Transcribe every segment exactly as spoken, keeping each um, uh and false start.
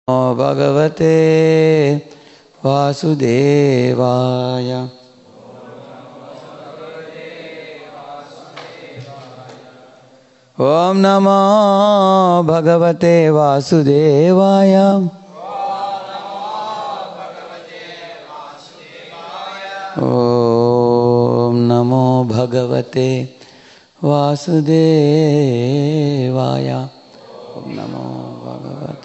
Bhagavate Vasudevaya. Om Namo Bhagavate Vasudevaya. Om Namo Bhagavate Vasudevaya. Om Namo Bhagavate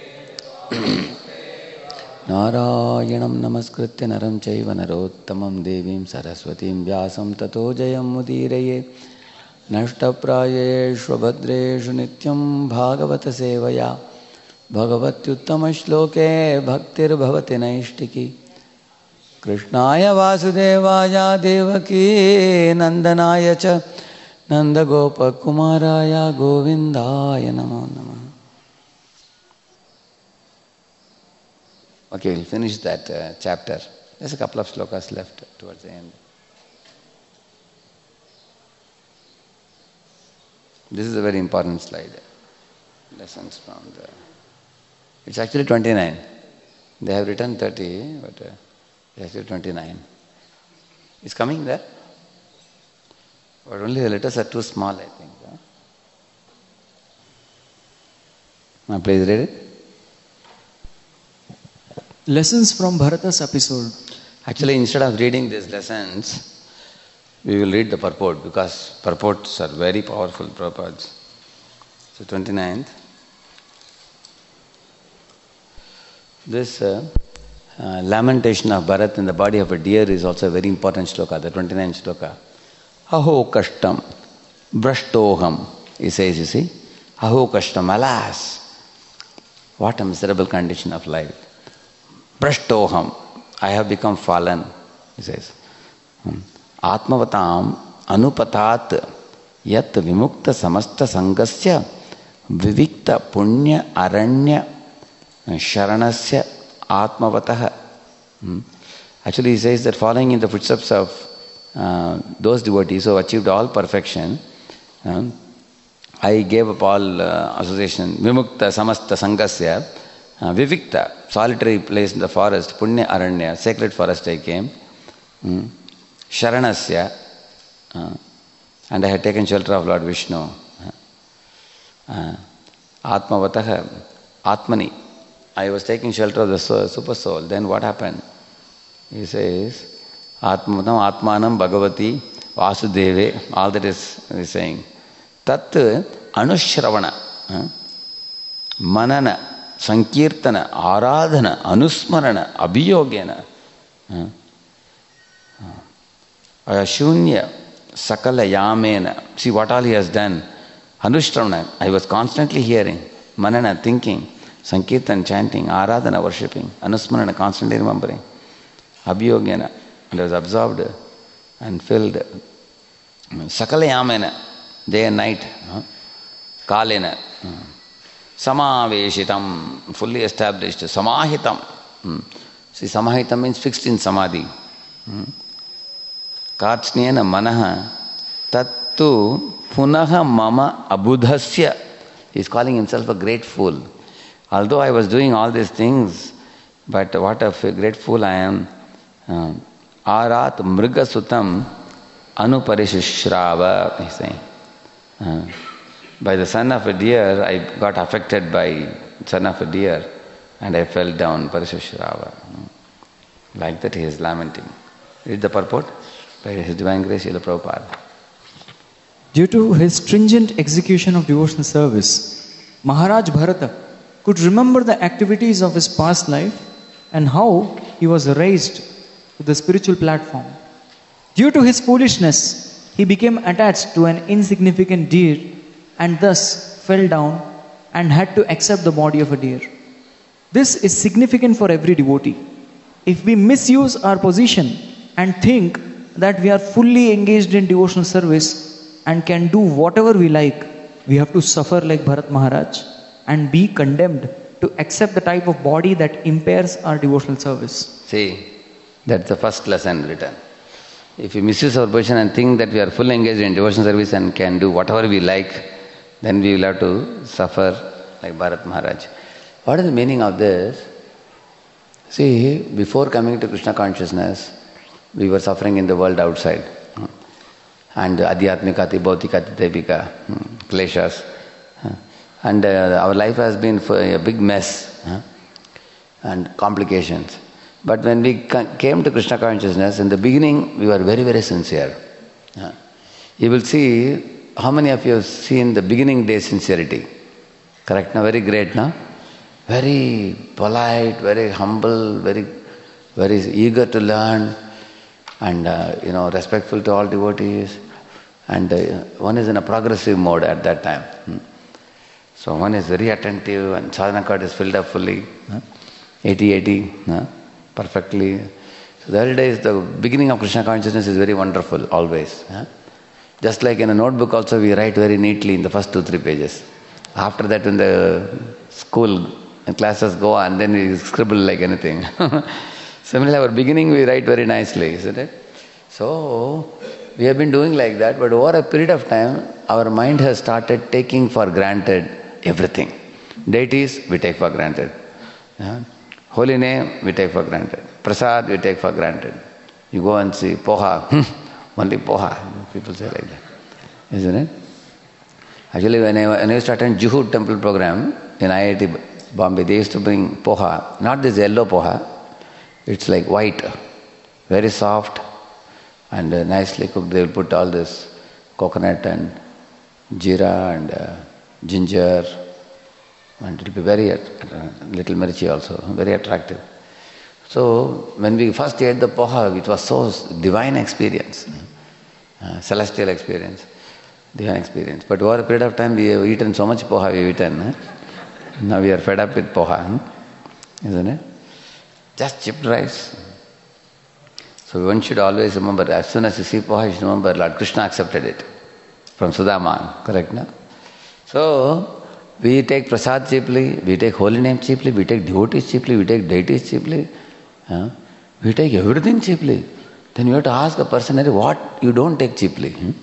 Narayanam Namaskritya Naram Chaiva Narottamam Devim Saraswatim Vyasam Tato Jayam Mudiraye Nashtaprayeshu Bhadreshu Nityam Bhagavata Sevaya Bhagavatyuttama Shloke Bhaktir Bhavati Naishtiki Krishnaya Vasudevaya Devaki Nandanaya Cha Nanda Gopa Kumaraya Govindaya Namo Namah. Okay, we'll finish that uh, chapter. There's a couple of slokas left towards the end. This is a very important slide. Lessons from the... It's actually twenty-nine. They have written thirty, but uh, it's actually twenty-nine. It's coming there? But only the letters are too small, I think. Huh? Now please read it. Lessons from Bharata's episode. Actually, instead of reading these lessons, we will read the purport, because purports are very powerful purports. So twenty-ninth. This uh, uh, lamentation of Bharat in the body of a deer is also a very important shloka, the twenty-ninth shloka. Aho kashtam brashtoham, he says, you see. Aho kashtam, alas, what a miserable condition of life. Brashtoham, I have become fallen, he says. Atmavatam anupatat yat vimukta samasta sangasya vivikta punya aranya sharanasya atmavatah. Actually, he says that following in the footsteps of uh, those devotees who have achieved all perfection, um, I gave up all uh, association, vimukta samasta sangasya, uh, vivikta, solitary place in the forest, punya aranya, sacred forest I came, um, sharanasya, uh, and I had taken shelter of Lord Vishnu. Uh, uh, atmavatah, atmani, I was taking shelter of the soul, super soul. Then what happened? He says, Atmanam Atmanam Bhagavati Vasudeve, all that is he saying. Tat anushravana, uh, manana, sankirtana, aradhana, anusmarana, abhiyogena, uh, uh, shunya, sakala yamena. See what all he has done. Anushravana, I was constantly hearing, manana, thinking, sankirtan, chanting, aradhana, worshipping, anusmarana, constantly remembering, abhiyogena, and I was absorbed and filled. Sakala yamena, day and night, uh, kalena, uh, samaveshitam, fully established, samahitam. Hmm. See, samahitam means fixed in samadhi. Hmm. Kartsnena manaha tattu punaha mama abudhasya. He is calling himself a great fool. Although I was doing all these things, but what a great fool I am. Uh, Arat mrigasutam anuparishishrava, he is saying. Uh, by the son of a deer, I got affected by son of a deer and I fell down, parishishrava. Like that he is lamenting. Read the purport by His Divine Grace, Srila Prabhupada. Due to his stringent execution of devotional service, Maharaj Bharata could remember the activities of his past life and how he was raised to the spiritual platform. Due to his foolishness, he became attached to an insignificant deer and thus fell down and had to accept the body of a deer. This is significant for every devotee. If we misuse our position and think that we are fully engaged in devotional service and can do whatever we like, we have to suffer like Bharat Maharaj and be condemned to accept the type of body that impairs our devotional service. See, that's the first lesson written. If we misuse our position and think that we are fully engaged in devotional service and can do whatever we like, then we will have to suffer like Bharat Maharaj. What is the meaning of this? See, before coming to Krishna consciousness, we were suffering in the world outside. And adhyatmikati, bhautikati, devika, kleshas. And uh, our life has been a big mess and complications. But when we came to Krishna consciousness, in the beginning we were very, very sincere. You will see, how many of you have seen the beginning day sincerity? Correct, now? Very great, no? Very polite, very humble, very, very eager to learn, and uh, you know, respectful to all devotees. And uh, one is in a progressive mode at that time. Hmm. So one is very attentive, and sadhana card is filled up fully, eighty eighty, huh? Perfectly. So the early days, the beginning of Krishna consciousness is very wonderful, always. Huh? Just like in a notebook also, we write very neatly in the first two, three pages. After that, when the school and classes go on, then we scribble like anything. Similarly, our beginning we write very nicely, isn't it? So, we have been doing like that, but over a period of time, our mind has started taking for granted everything. Deities, we take for granted. Yeah? Holy name, we take for granted. Prasad, we take for granted. You go and see poha, only poha. People say like that, isn't it? Actually, when I, when I used to attend Juhu temple program in I I T Bombay, they used to bring poha, not this yellow poha, it's like white, very soft and uh, nicely cooked. They will put all this coconut and jeera and uh, ginger, and it will be very, uh, little mirchi also, very attractive. So, when we first ate the poha, it was so divine experience, uh, celestial experience. Divine experience. But over a period of time, we have eaten so much poha, we have eaten. Eh? Now we are fed up with poha, hmm? Isn't it? Just chipped rice. So one should always remember, as soon as you see poha, you should remember Lord Krishna accepted it from Sudama, correct, no? So, we take prasad cheaply, we take holy name cheaply, we take devotees cheaply, we take deities cheaply, huh? We take everything cheaply. Then you have to ask a person, what you don't take cheaply? Hmm?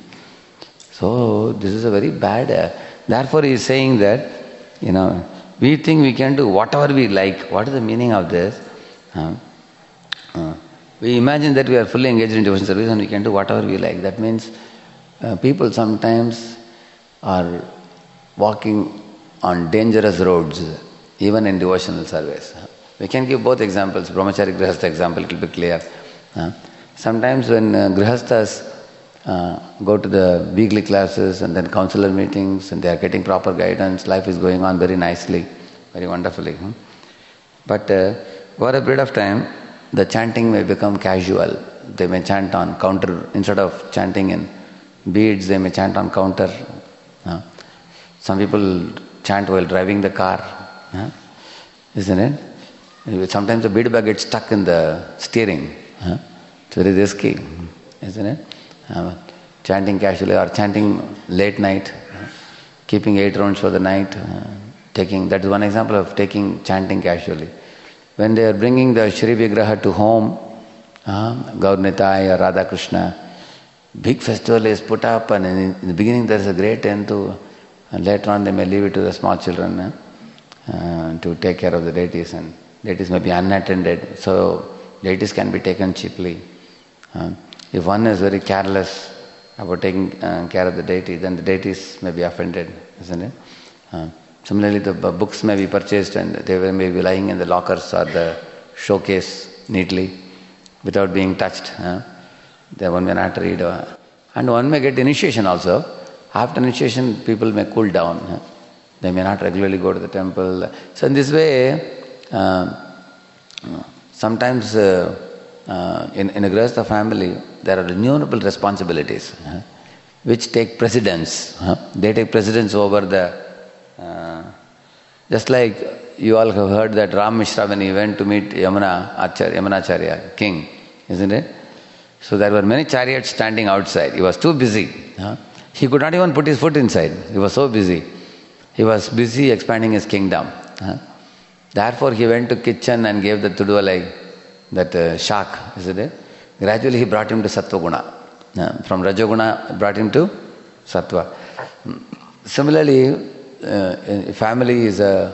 So, this is a very bad, uh, therefore he is saying that, you know, we think we can do whatever we like. What is the meaning of this? Uh, uh, we imagine that we are fully engaged in devotional service and we can do whatever we like. That means uh, people sometimes are walking on dangerous roads, even in devotional service. We can give both examples, Brahmachari Grihastha example, it will be clear. Uh, sometimes when uh, Grihasthas Uh, go to the weekly classes and then counselor meetings, and they are getting proper guidance, life is going on very nicely, very wonderfully. Hmm? But uh, over a period of time, the chanting may become casual. They may chant on counter, instead of chanting in beads, they may chant on counter. Uh, some people chant while driving the car, uh, isn't it? Sometimes the bead bag gets stuck in the steering. Uh, it's very risky, isn't it? Uh, chanting casually or chanting late night, uh, keeping eight rounds for the night, uh, taking, that is one example of taking chanting casually. When they are bringing the Shri Vigraha to home, uh, Gaur Nitai or Radha Krishna, big festival is put up, and in, in the beginning there is a great end to, and later on they may leave it to the small children uh, uh, to take care of the deities, and deities may be unattended, so deities can be taken cheaply. Uh, If one is very careless about taking uh, care of the deity, then the deities may be offended, isn't it? Uh, similarly, the b- books may be purchased and they may be lying in the lockers or the showcase neatly without being touched. Uh, they one may not read. Uh, and one may get initiation also. After initiation, people may cool down. Uh, they may not regularly go to the temple. So in this way, uh, sometimes uh, uh, in, in a Grihastha family, there are innumerable responsibilities uh, which take precedence. Uh, they take precedence over the... Uh, just like you all have heard that Ram Mishra, when he went to meet Yamuna Acharya, Yamunacharya, king, isn't it? So there were many chariots standing outside. He was too busy. Uh, he could not even put his foot inside. He was so busy. He was busy expanding his kingdom. Uh, therefore he went to kitchen and gave the tudua like that uh, shak, isn't it? Gradually he brought him to Sattva Guna. Uh, from Rajoguna, brought him to Sattva. Similarly, uh, family is a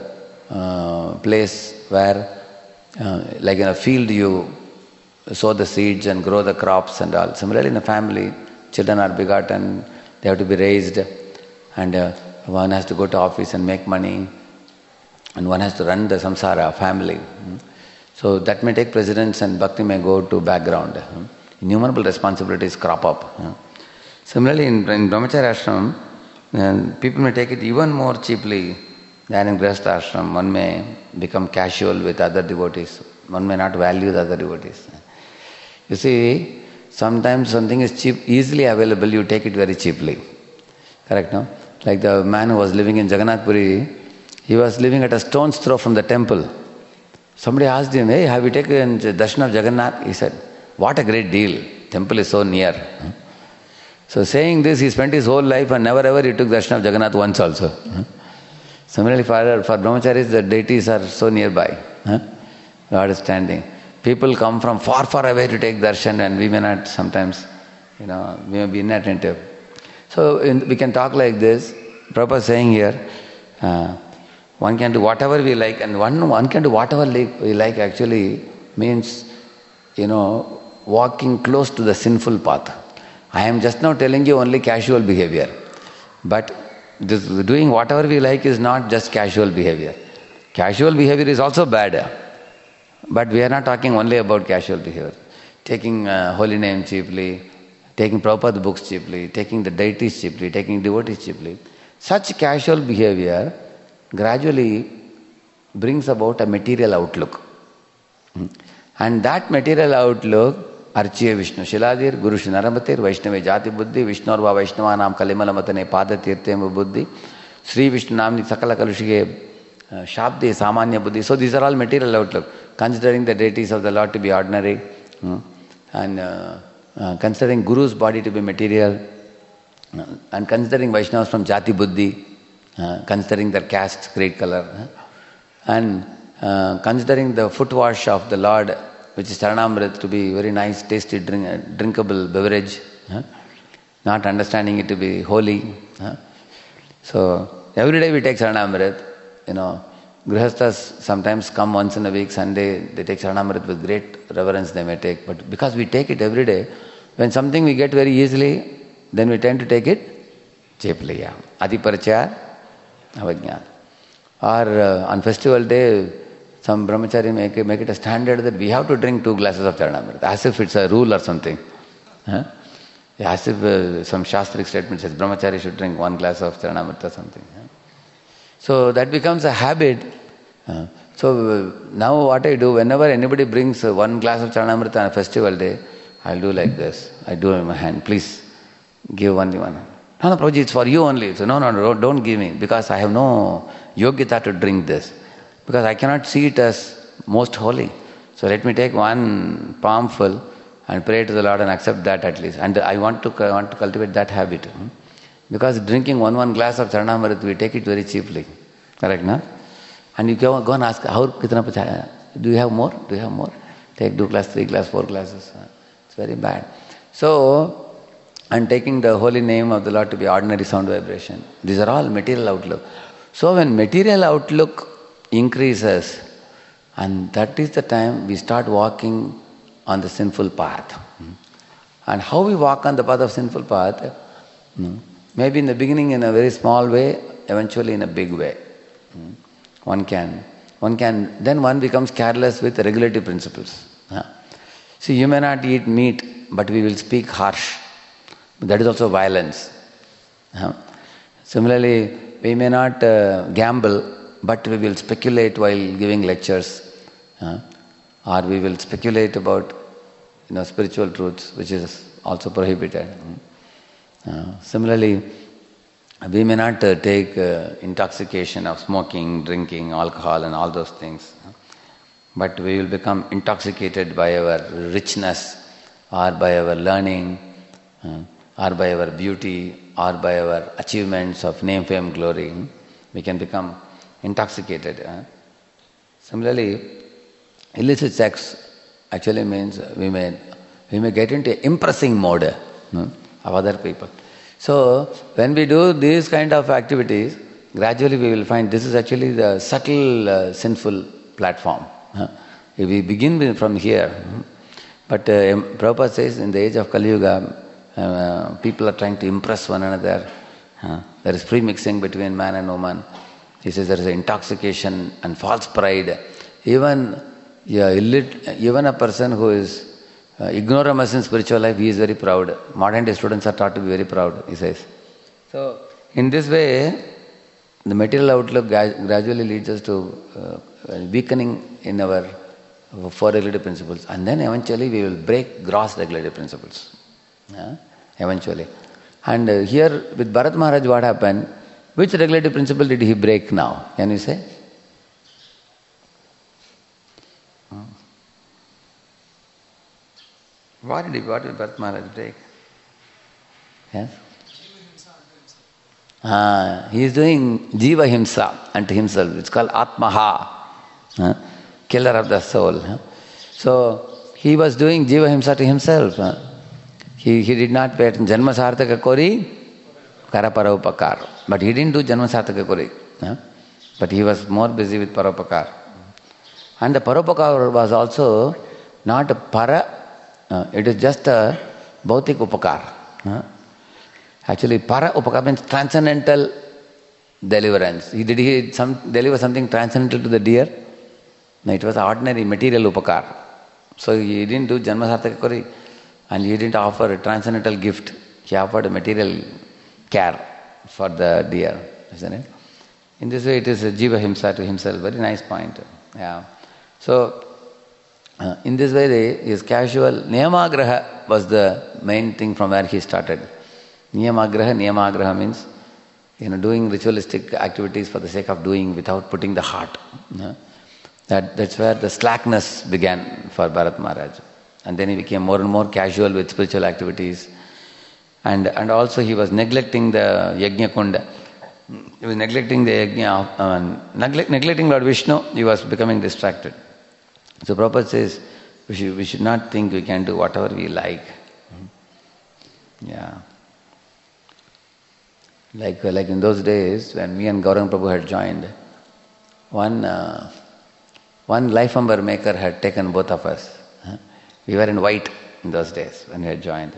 uh, place where, uh, like in a field, you sow the seeds and grow the crops and all. Similarly, in a family, children are begotten, they have to be raised, and uh, one has to go to office and make money, and one has to run the samsara, family. So that may take precedence and bhakti may go to background. Innumerable responsibilities crop up. Similarly, in, in Brahmacharya ashram, uh, people may take it even more cheaply than in Grihastha ashram. One may become casual with other devotees. One may not value the other devotees. You see, sometimes something is cheap, easily available, you take it very cheaply. Correct, no? Like the man who was living in Jagannath Puri, he was living at a stone's throw from the temple. Somebody asked him, hey, have you taken darshan of Jagannath? He said, what a great deal. Temple is so near. So saying this, he spent his whole life and never ever he took darshan of Jagannath once also. Similarly, for, for brahmacharis, the deities are so nearby. Lord is standing. People come from far, far away to take darshan and we may not sometimes, you know, we may be inattentive. So in, we can talk like this. Prabhupada is saying here, uh, one can do whatever we like, and one, one can do whatever we like actually means, you know, walking close to the sinful path. I am just now telling you only casual behavior. But this, doing whatever we like is not just casual behavior. Casual behavior is also bad. But we are not talking only about casual behavior. Taking uh, holy name cheaply, taking Prabhupada books cheaply, taking the deities cheaply, taking devotees cheaply. Such casual behavior gradually brings about a material outlook. And that material outlook, Archiya Vishnu Shiladir, Guru Shinaramatir, Vaishnava Jati Buddhi, Vishnurva Vaishnava Nam Kalimala Matane Pada Tirthemu Buddhi, Sri Vishnu Namni Sakala Kalushige Shabdi Samanya Buddhi. So these are all material outlook. Considering the deities of the Lord to be ordinary, and uh, uh, considering Guru's body to be material, uh, and considering Vaishnavas from Jati Buddhi, uh, considering their caste, creed, color, uh, and uh, considering the foot wash of the Lord, which is Charanamrit, to be very nice, tasty, drink, uh, drinkable beverage, uh, not understanding it to be holy. Uh. So every day we take Charanamrit, you know. Grihasthas sometimes come once in a week, Sunday, they take Charanamrit with great reverence they may take. But because we take it every day, when something we get very easily, then we tend to take it cheaply. Yeah. Adi Parachaya, Avajnana. Or uh, on festival day, some brahmachari make, make it a standard that we have to drink two glasses of Charanamrit, as if it's a rule or something. Huh? Yeah, as if uh, some shastric statement says brahmachari should drink one glass of Charanamrit or something. Huh? So that becomes a habit. Uh, so uh, now what I do, whenever anybody brings uh, one glass of Charanamrita on a festival day, I'll do like this. I do in my hand, please give only one. No, no, Prabhuji, it's for you only. So no, no, no, don't give me, because I have no yogyata to drink this. Because I cannot see it as most holy. So let me take one palmful and pray to the Lord and accept that at least. And I want to, I want to cultivate that habit. Hmm? Because drinking one one glass of Charanamrit, we take it very cheaply. Correct, no? And you go, go and ask, how kitna pachaya? Do you have more? Do you have more? Take two glass, three glass, four glasses. It's very bad. So, and taking the holy name of the Lord to be ordinary sound vibration. These are all material outlook. So when material outlook increases, and that is the time we start walking on the sinful path. And how we walk on the path of sinful path? Maybe in the beginning in a very small way, eventually in a big way. One can, one can, then one becomes careless with regulative principles. See, you may not eat meat, but we will speak harsh. That is also violence. Similarly, we may not uh, gamble, but we will speculate while giving lectures. Or we will speculate about, you know, spiritual truths, which is also prohibited. Uh, similarly, we may not uh, take uh, intoxication of smoking, drinking, alcohol and all those things. But we will become intoxicated by our richness, or by our learning, uh, or by our beauty, or by our achievements of name, fame, glory. We can become intoxicated. Uh. Similarly, illicit sex actually means we may, we may get into impressing mode. Uh, of other people. So when we do these kind of activities, gradually we will find this is actually the subtle uh, sinful platform. Huh? If we begin with, from here, but uh, Prabhupada says in the age of Kali Yuga, uh, people are trying to impress one another. Huh? There is pre-mixing between man and woman. He says there is intoxication and false pride. Even, yeah, illit- even a person who is uh, ignoramus in spiritual life, he is very proud. Modern day students are taught to be very proud, he says. So, in this way, the material outlook gra- gradually leads us to uh, weakening in our four regulative principles. And then eventually we will break gross regulative principles. Yeah? Eventually. And uh, here with Bharat Maharaj, what happened? Which regulative principle did he break now? Can you say? What did, he, what did Bharat Maharaj break? Yes? Ah, he is doing Jiva Himsa unto himself. It's called Atmaha, huh? Killer of the soul. Huh? So, he was doing Jiva Himsa to himself. Huh? He, he did not pay attention. Janma Sarthaka Kori, Kara Paropakar. But he didn't do Janma Sarthaka Kori. Huh? But he was more busy with Paropakar. And the Paropakar was also not a Para, uh, it is just a Bhautik Upakar. Huh? Actually, Para Upakar means transcendental deliverance. He did he some deliver something transcendental to the deer? No, it was ordinary material Upakar. So he didn't do Janma Sarthaka Kori and he didn't offer a transcendental gift. He offered a material care for the deer, isn't it? In this way, it is a Jiva Himsa to himself. Very nice point. Yeah. So, uh, in this way, the, his casual Niyamagraha was the main thing from where he started. Niyamagraha, Niyamagraha means, you know, doing ritualistic activities for the sake of doing without putting the heart. Uh, that, that's where the slackness began for Bharat Maharaj. And then he became more and more casual with spiritual activities. And, and also he was neglecting the Yajna Kunda. He was neglecting the Yajna, uh, neglect, neglecting Lord Vishnu, he was becoming distracted. So Prabhupada says, we should, we should not think we can do whatever we like. Yeah. Like, like in those days, when me and Gauranga Prabhu had joined, one, uh, one life umber maker had taken both of us. We were in white in those days when we had joined.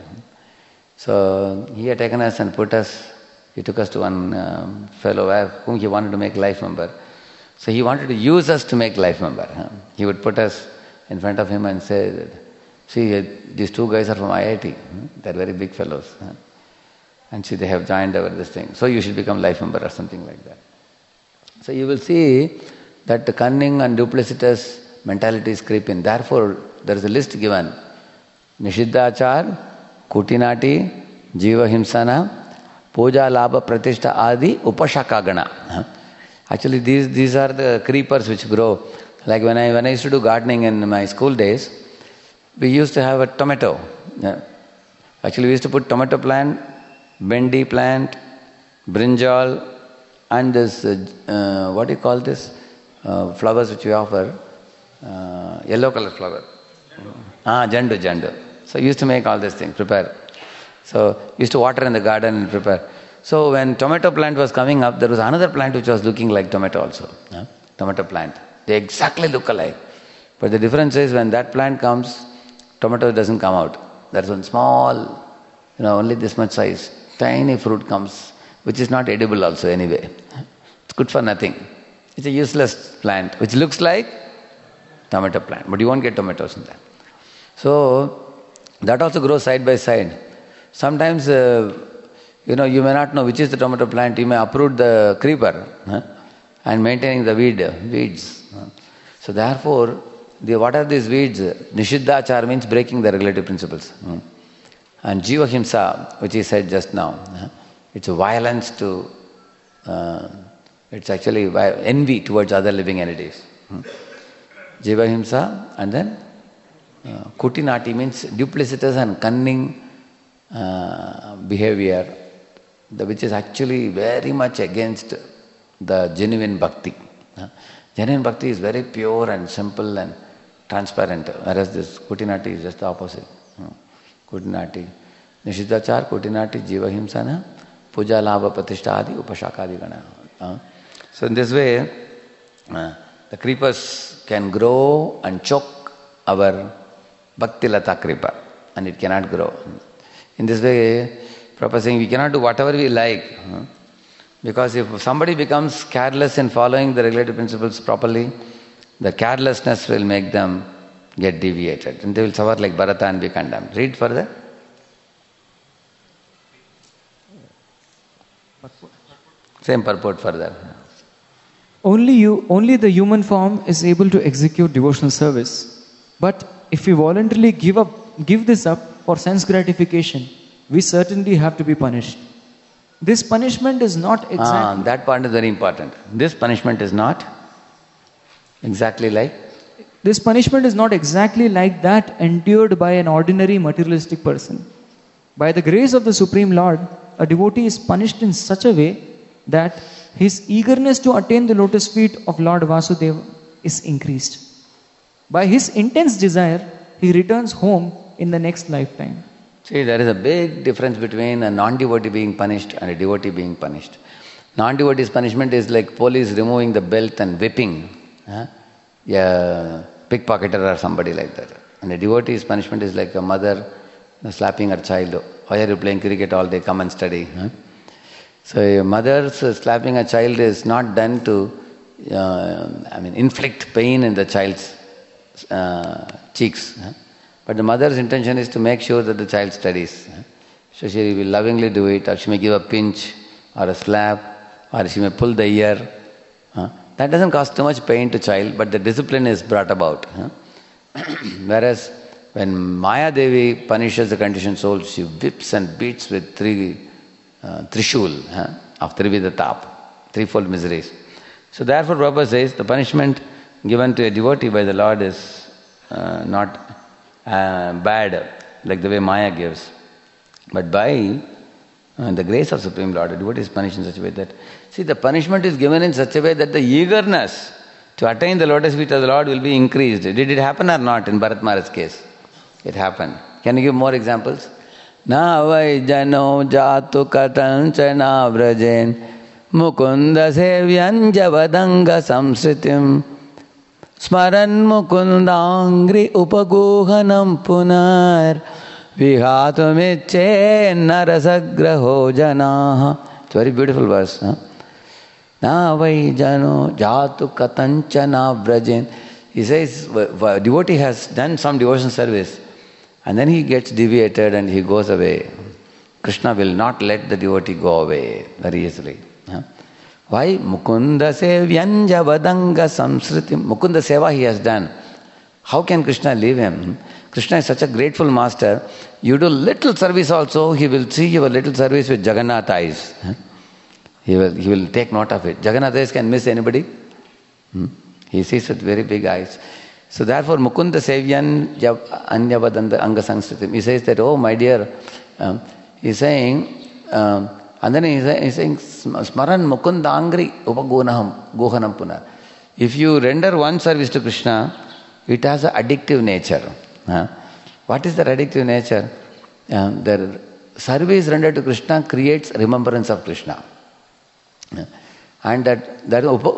So he had taken us and put us, he took us to one um, fellow whom he wanted to make life member. So he wanted to use us to make life member. Huh? He would put us in front of him and say, see, these two guys are from I I T. Huh? They're very big fellows. Huh? And see, they have joined over this thing. So you should become life member or something like that. So you will see that the cunning and duplicitous mentalities creep in. Therefore, there is a list given. Nishiddhachar, Kutinati, Jiva Himsana, Puja Labha Pratishta Adi, Upashaka Gana. Actually, these these are the creepers which grow. Like when I when I used to do gardening in my school days, we used to have a tomato. Yeah. Actually, we used to put tomato plant, bendi plant, brinjal, and this uh, uh, what do you call this uh, flowers which we offer, uh, yellow color flower. Ah, jandu, jandu. So we used to make all these things, prepare. So we used to water in the garden and prepare. So when tomato plant was coming up, there was another plant which was looking like tomato also. Huh? Tomato plant. They exactly look alike. But the difference is when that plant comes, tomato doesn't come out. There's one small, you know, only this much size, tiny fruit comes, which is not edible also anyway. It's good for nothing. It's a useless plant, which looks like tomato plant, but you won't get tomatoes in that. So that also grows side by side. Sometimes, uh, you know, you may not know which is the tomato plant. You may uproot the creeper huh? and maintaining the weed, weeds. Huh? So therefore, the, what are these weeds? Nishiddhachar means breaking the regulative principles. Huh? And Jiva Himsa, which he said just now, huh? it's a violence to, uh, it's actually envy towards other living entities. Huh? Jiva Himsa, and then uh, Kutinati means duplicitous and cunning uh, behavior, the, which is actually very much against the genuine bhakti. Uh, genuine bhakti is very pure and simple and transparent, whereas this Kutinati is just the opposite. Uh, Kutinati. Nishiddhachar, Kutinati, Jiva Himsana, Puja Labha Pratishtha Adi, Upashakadi Gana. Uh, So in this way, uh, the creepers can grow and choke our Bhakti Lata Kripa, and it cannot grow. In this way, Prabhupada is saying we cannot do whatever we like. Because if somebody becomes careless in following the regulative principles properly, the carelessness will make them get deviated. And they will suffer like Bharata and be condemned. Read further. Same purport further. Only you, only the human form is able to execute devotional service. But if we voluntarily give up, give this up for sense gratification, we certainly have to be punished. This punishment is not exactly... Ah, that part is very important. This punishment is not exactly like... This punishment is not exactly like that endured by an ordinary materialistic person. By the grace of the Supreme Lord, a devotee is punished in such a way that his eagerness to attain the lotus feet of Lord Vasudeva is increased. By his intense desire, he returns home in the next lifetime. See, there is a big difference between a non-devotee being punished and a devotee being punished. Non-devotee's punishment is like police removing the belt and whipping huh? yeah, pickpocketer or somebody like that. And a devotee's punishment is like a mother slapping her child. Why are you playing cricket all day? Come and study. Huh? So a mother's slapping a child is not done to uh, I mean, inflict pain in the child's uh, cheeks. Huh? But the mother's intention is to make sure that the child studies. So she will lovingly do it, or she may give a pinch, or a slap, or she may pull the ear. That doesn't cause too much pain to child, but the discipline is brought about. Whereas when Maya Devi punishes the conditioned soul, she whips and beats with three uh, trishul of Trividha Tap, threefold miseries. So therefore Prabhupada says the punishment given to a devotee by the Lord is uh, not Uh, bad, like the way Maya gives. But by uh, the grace of Supreme Lord, a devotee is punished in such a way that, see, the punishment is given in such a way that the eagerness to attain the lotus feet of the Lord will be increased. Did it happen or not in Bharat Maharaj's case? It happened. Can you give more examples? Na vai jano jatu katanchana vrajen mukunda sevyan javadanga samsritim Smaran mukundangri upaguhanam punar vihatumiche narasagraho janaha. It's a very beautiful verse. Huh? Na vai jano jatu katanchana vrajen. He says, a devotee has done some devotion service and then he gets deviated and he goes away. Krishna will not let the devotee go away very easily. Huh? Why? Mukunda sevyanja vadanga samsriti. Mukunda seva he has done. How can Krishna leave him? Krishna is such a grateful master. You do little service also, he will see your little service with Jagannath eyes. He will, he will take note of it. Jagannath eyes can miss anybody. He sees with very big eyes. So therefore Mukunda sevyan anya vadanga anga samsriti. He says that, oh my dear, um, he's saying, um, and then he's saying, Smaran Mukunda Angri Upagunaham Gohanam Punar. If you render one service to Krishna, it has an addictive nature. Huh? What is the addictive nature? Uh, the service rendered to Krishna creates remembrance of Krishna. Yeah. And that, that uh,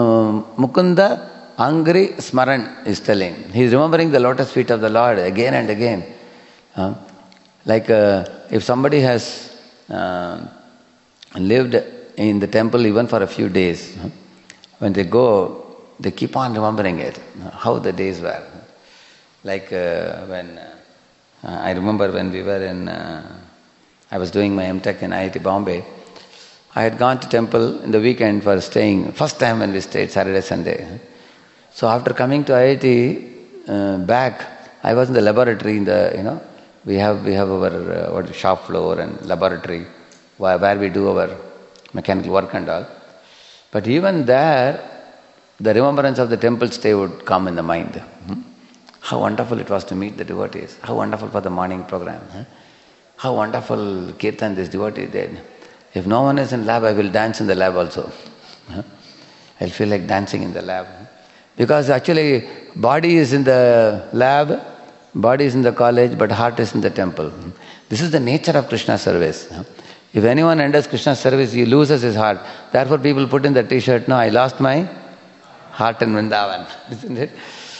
Mukunda Angri Smaran is telling. He is remembering the lotus feet of the Lord again and again. Uh, like uh, if somebody has uh, lived in the temple even for a few days, when they go, they keep on remembering it, how the days were. Like uh, when, uh, I remember when we were in, uh, I was doing my M Tech in I I T Bombay, I had gone to temple in the weekend for staying, first time when we stayed, Saturday, Sunday. So after coming to I I T uh, back, I was in the laboratory in the, you know, we have, we have our uh, what, shop floor and laboratory, where we do our mechanical work and all. But even there, the remembrance of the temple stay would come in the mind. Hmm? How wonderful it was to meet the devotees. How wonderful for the morning program. Huh? How wonderful kirtan this devotee did. If no one is in lab, I will dance in the lab also. Huh? I'll feel like dancing in the lab. Because actually, body is in the lab, body is in the college, but heart is in the temple. This is the nature of Krishna service. Huh? If anyone enters Krishna's service, he loses his heart. Therefore people put in the t-shirt, no, I lost my heart in Vrindavan. Isn't it?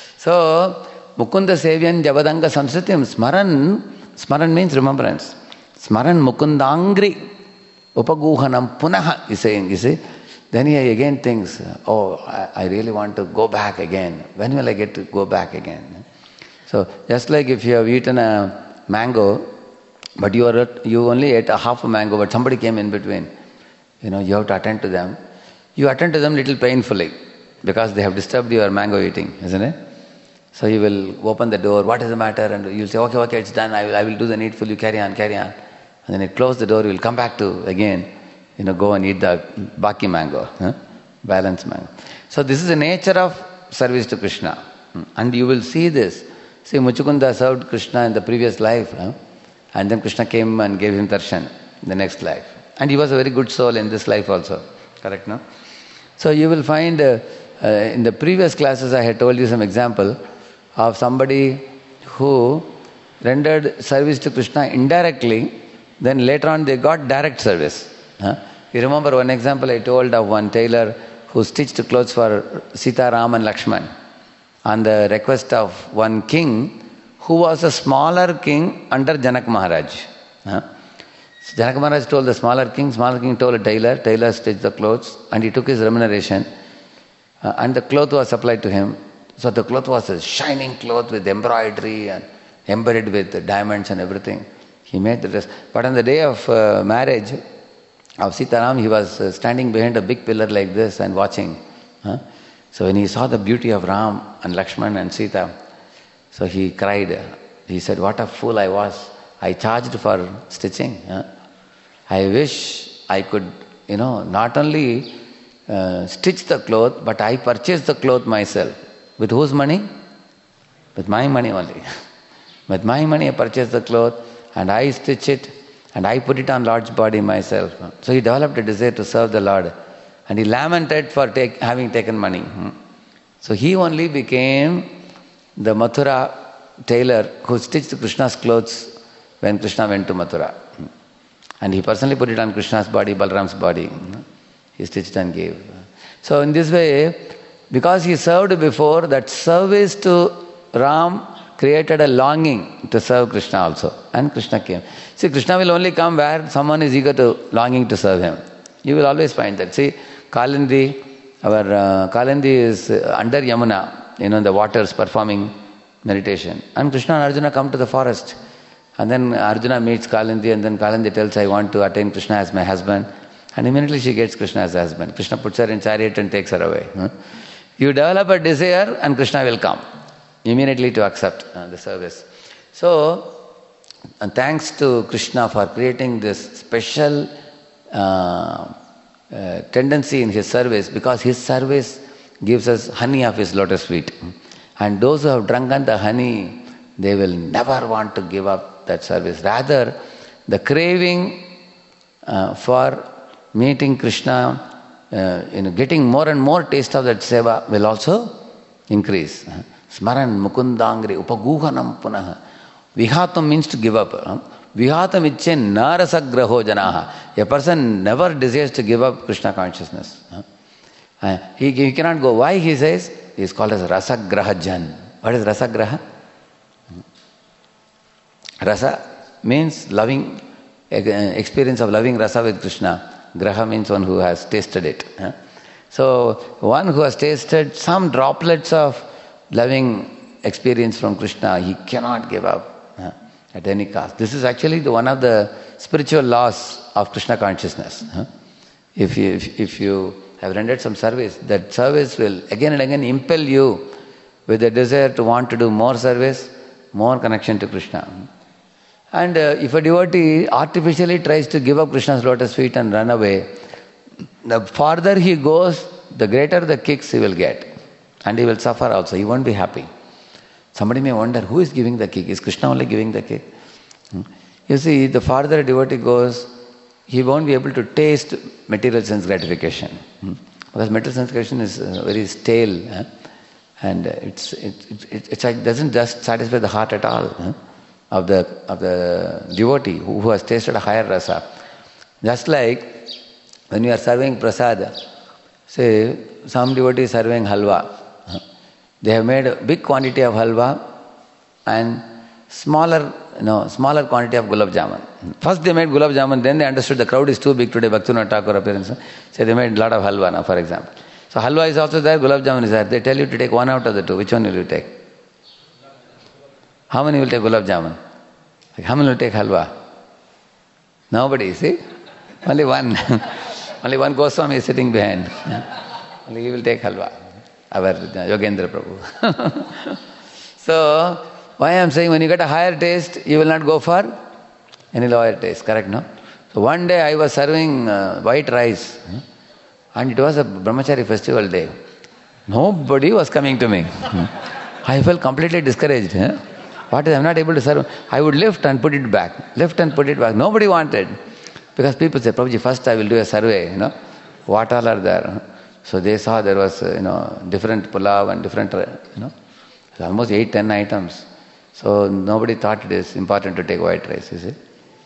So, Mukunda Sevyan Javadanga Samsrityam Smaran, Smaran means remembrance. Smaran Mukundangri Upaguhanam Punaha is saying, you see. Then he again thinks, oh, I, I really want to go back again. When will I get to go back again? So, just like if you have eaten a mango, but you are you only ate a half a mango, but somebody came in between. You know, you have to attend to them. You attend to them little painfully because they have disturbed your mango eating, isn't it? So you will open the door, what is the matter? And you'll say, okay, okay, it's done, I will, I will do the needful, you carry on, carry on. And then you close the door, you will come back to again, you know, go and eat the baki mango, huh? Balance mango. So this is the nature of service to Krishna. And you will see this. See, Muchukunda served Krishna in the previous life, huh? And then Krishna came and gave him darshan in the next life. And he was a very good soul in this life also. Correct, no? So you will find, uh, uh, in the previous classes I had told you some example of somebody who rendered service to Krishna indirectly, then later on they got direct service. Huh? You remember one example I told of one tailor who stitched clothes for Sita, Ram and Lakshman on the request of one king who was a smaller king under Janak Maharaj. Huh? So Janak Maharaj told the smaller king, smaller king told a tailor, tailor stitched the clothes and he took his remuneration uh, and the cloth was supplied to him. So the cloth was a shining cloth with embroidery and embedded with diamonds and everything. He made the dress. But on the day of uh, marriage of Sitaram, he was uh, standing behind a big pillar like this and watching. Huh? So when he saw the beauty of Ram and Lakshman and Sita, so he cried. He said, what a fool I was. I charged for stitching. Huh? I wish I could, you know, not only uh, stitch the cloth, but I purchased the cloth myself. With whose money? With my money only. With my money I purchased the cloth and I stitch it and I put it on Lord's body myself. So he developed a desire to serve the Lord and he lamented for take, having taken money. So he only became the Mathura tailor who stitched Krishna's clothes when Krishna went to Mathura. And he personally put it on Krishna's body, Balram's body. He stitched and gave. So in this way, because he served before, that service to Ram created a longing to serve Krishna also. And Krishna came. See, Krishna will only come where someone is eager to, longing to serve him. You will always find that. See, Kalindi, our uh, Kalindi is under Yamuna, you know, the waters performing meditation. And Krishna and Arjuna come to the forest. And then Arjuna meets Kalindi and then Kalindi tells, I want to attain Krishna as my husband. And immediately she gets Krishna as her husband. Krishna puts her in chariot and takes her away. Huh? You develop a desire and Krishna will come immediately to accept uh, the service. So, and thanks to Krishna for creating this special uh, uh, tendency in his service, because his service gives us honey of his lotus feet. And those who have drunken the honey, they will never want to give up that service. Rather, the craving uh, for meeting Krishna, uh, you know, getting more and more taste of that seva will also increase. Smaran mukundangri upaguhanam punaha. Vihatam means to give up. Vihatam ichche narasagraho janaha. A person never desires to give up Krishna consciousness. Uh, he, he cannot go. Why? He says, he is called as rasagrahajan. What is rasagraha? Rasa means loving, experience of loving rasa with Krishna. Graha means one who has tasted it. Uh. So, one who has tasted some droplets of loving experience from Krishna, he cannot give up uh, at any cost. This is actually the, one of the spiritual laws of Krishna consciousness. Uh. If you, if, if you have rendered some service, that service will again and again impel you with a desire to want to do more service, more connection to Krishna. And uh, if a devotee artificially tries to give up Krishna's lotus feet and run away, the farther he goes, the greater the kicks he will get. And he will suffer also, he won't be happy. Somebody may wonder, who is giving the kick? Is Krishna only giving the kick? Hmm. You see, the farther a devotee goes, he won't be able to taste material sense gratification. Hmm. Because material sense gratification is uh, very stale. Eh? And it's, it, it, it, it doesn't just satisfy the heart at all. Eh? Of the of the devotee who, who has tasted a higher rasa. Just like when you are serving prasad, say some devotee is serving halwa. They have made a big quantity of halwa and smaller, you know, smaller quantity of gulab jamun. First they made gulab jamun, then they understood the crowd is too big today, Bhaktivinoda Thakur appearance. So they made a lot of halwa now, for example. So halwa is also there, gulab jamun is there. They tell you to take one out of the two. Which one will you take? How many will take gulab jamun? Like, how many will take halwa? Nobody, see? Only one. Only one Goswami is sitting behind. Only he will take halwa. Our Yogendra Prabhu. So, why I am saying when you get a higher taste, you will not go for any lower taste, correct, no? So one day I was serving uh, white rice and it was a Brahmachari festival day. Nobody was coming to me. I felt completely discouraged. Huh? What is, I am not able to serve. I would lift and put it back. Lift and put it back. Nobody wanted. Because people say, Prabhuji, first I will do a survey, you know, what all are there. So they saw there was, you know, different pulav and different, you know, almost eight, ten items. So nobody thought it is important to take white rice, you see.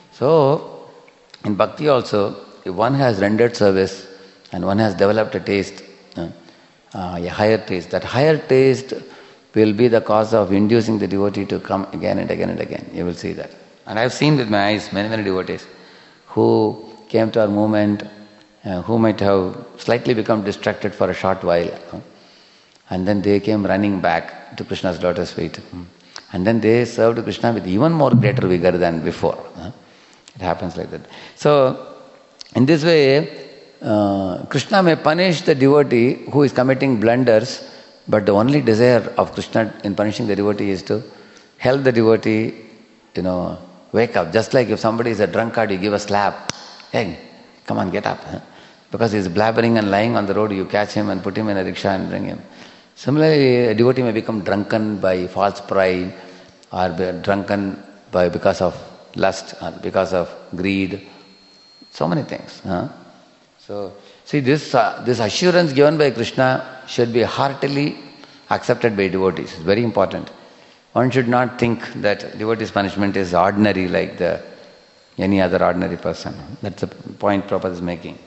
So, in bhakti also, if one has rendered service and one has developed a taste, uh, uh, a higher taste, that higher taste will be the cause of inducing the devotee to come again and again and again. You will see that. And I have seen with my eyes many, many devotees who came to our movement, uh, who might have slightly become distracted for a short while. Uh, and then they came running back to Krishna's lotus feet. And then they served Krishna with even more greater vigor than before. Uh, it happens like that. So, in this way, uh, Krishna may punish the devotee who is committing blunders, but the only desire of Krishna in punishing the devotee is to help the devotee, you know, wake up. Just like if somebody is a drunkard, you give a slap. Hey, come on, get up. Huh? Because he is blabbering and lying on the road, you catch him and put him in a rickshaw and bring him. Similarly, a devotee may become drunken by false pride, or be drunken by because of lust, or because of greed. So many things. Huh? So, see, this uh, this assurance given by Krishna should be heartily accepted by devotees. It's very important. One should not think that devotee's punishment is ordinary like the any other ordinary person. That's the point Prabhupada is making.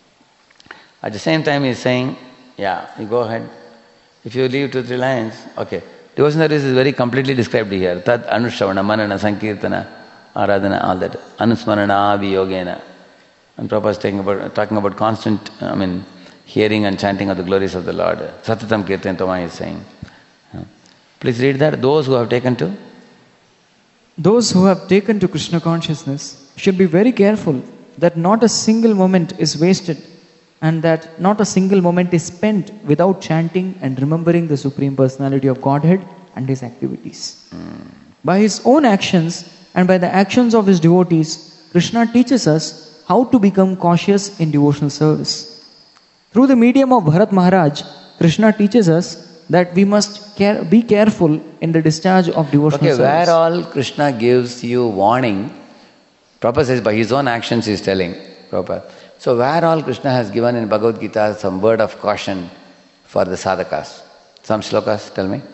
At the same time, he is saying, yeah, you go ahead. If you leave two, three lines, okay. Devotion service is very completely described here. Tad anushravana, manana, sankirtana, aradhana, all that. Anusmarana, viyogena. And Prabhupada is talking about, talking about constant, I mean, hearing and chanting of the glories of the Lord. Satatam kirtan Toma is saying. Please read that. Those who have taken to? Those who have taken to Krishna consciousness should be very careful that not a single moment is wasted and that not a single moment is spent without chanting and remembering the Supreme Personality of Godhead and His activities. Mm. By His own actions and by the actions of His devotees, Krishna teaches us how to become cautious in devotional service. Through the medium of Bharat Maharaj, Krishna teaches us that we must care, be careful in the discharge of devotional okay, service. Where all Krishna gives you warning, Prabhupada says by his own actions he is telling, Prabhupada. So where all Krishna has given in Bhagavad Gita some word of caution for the sadhakas? Some shlokas, tell me.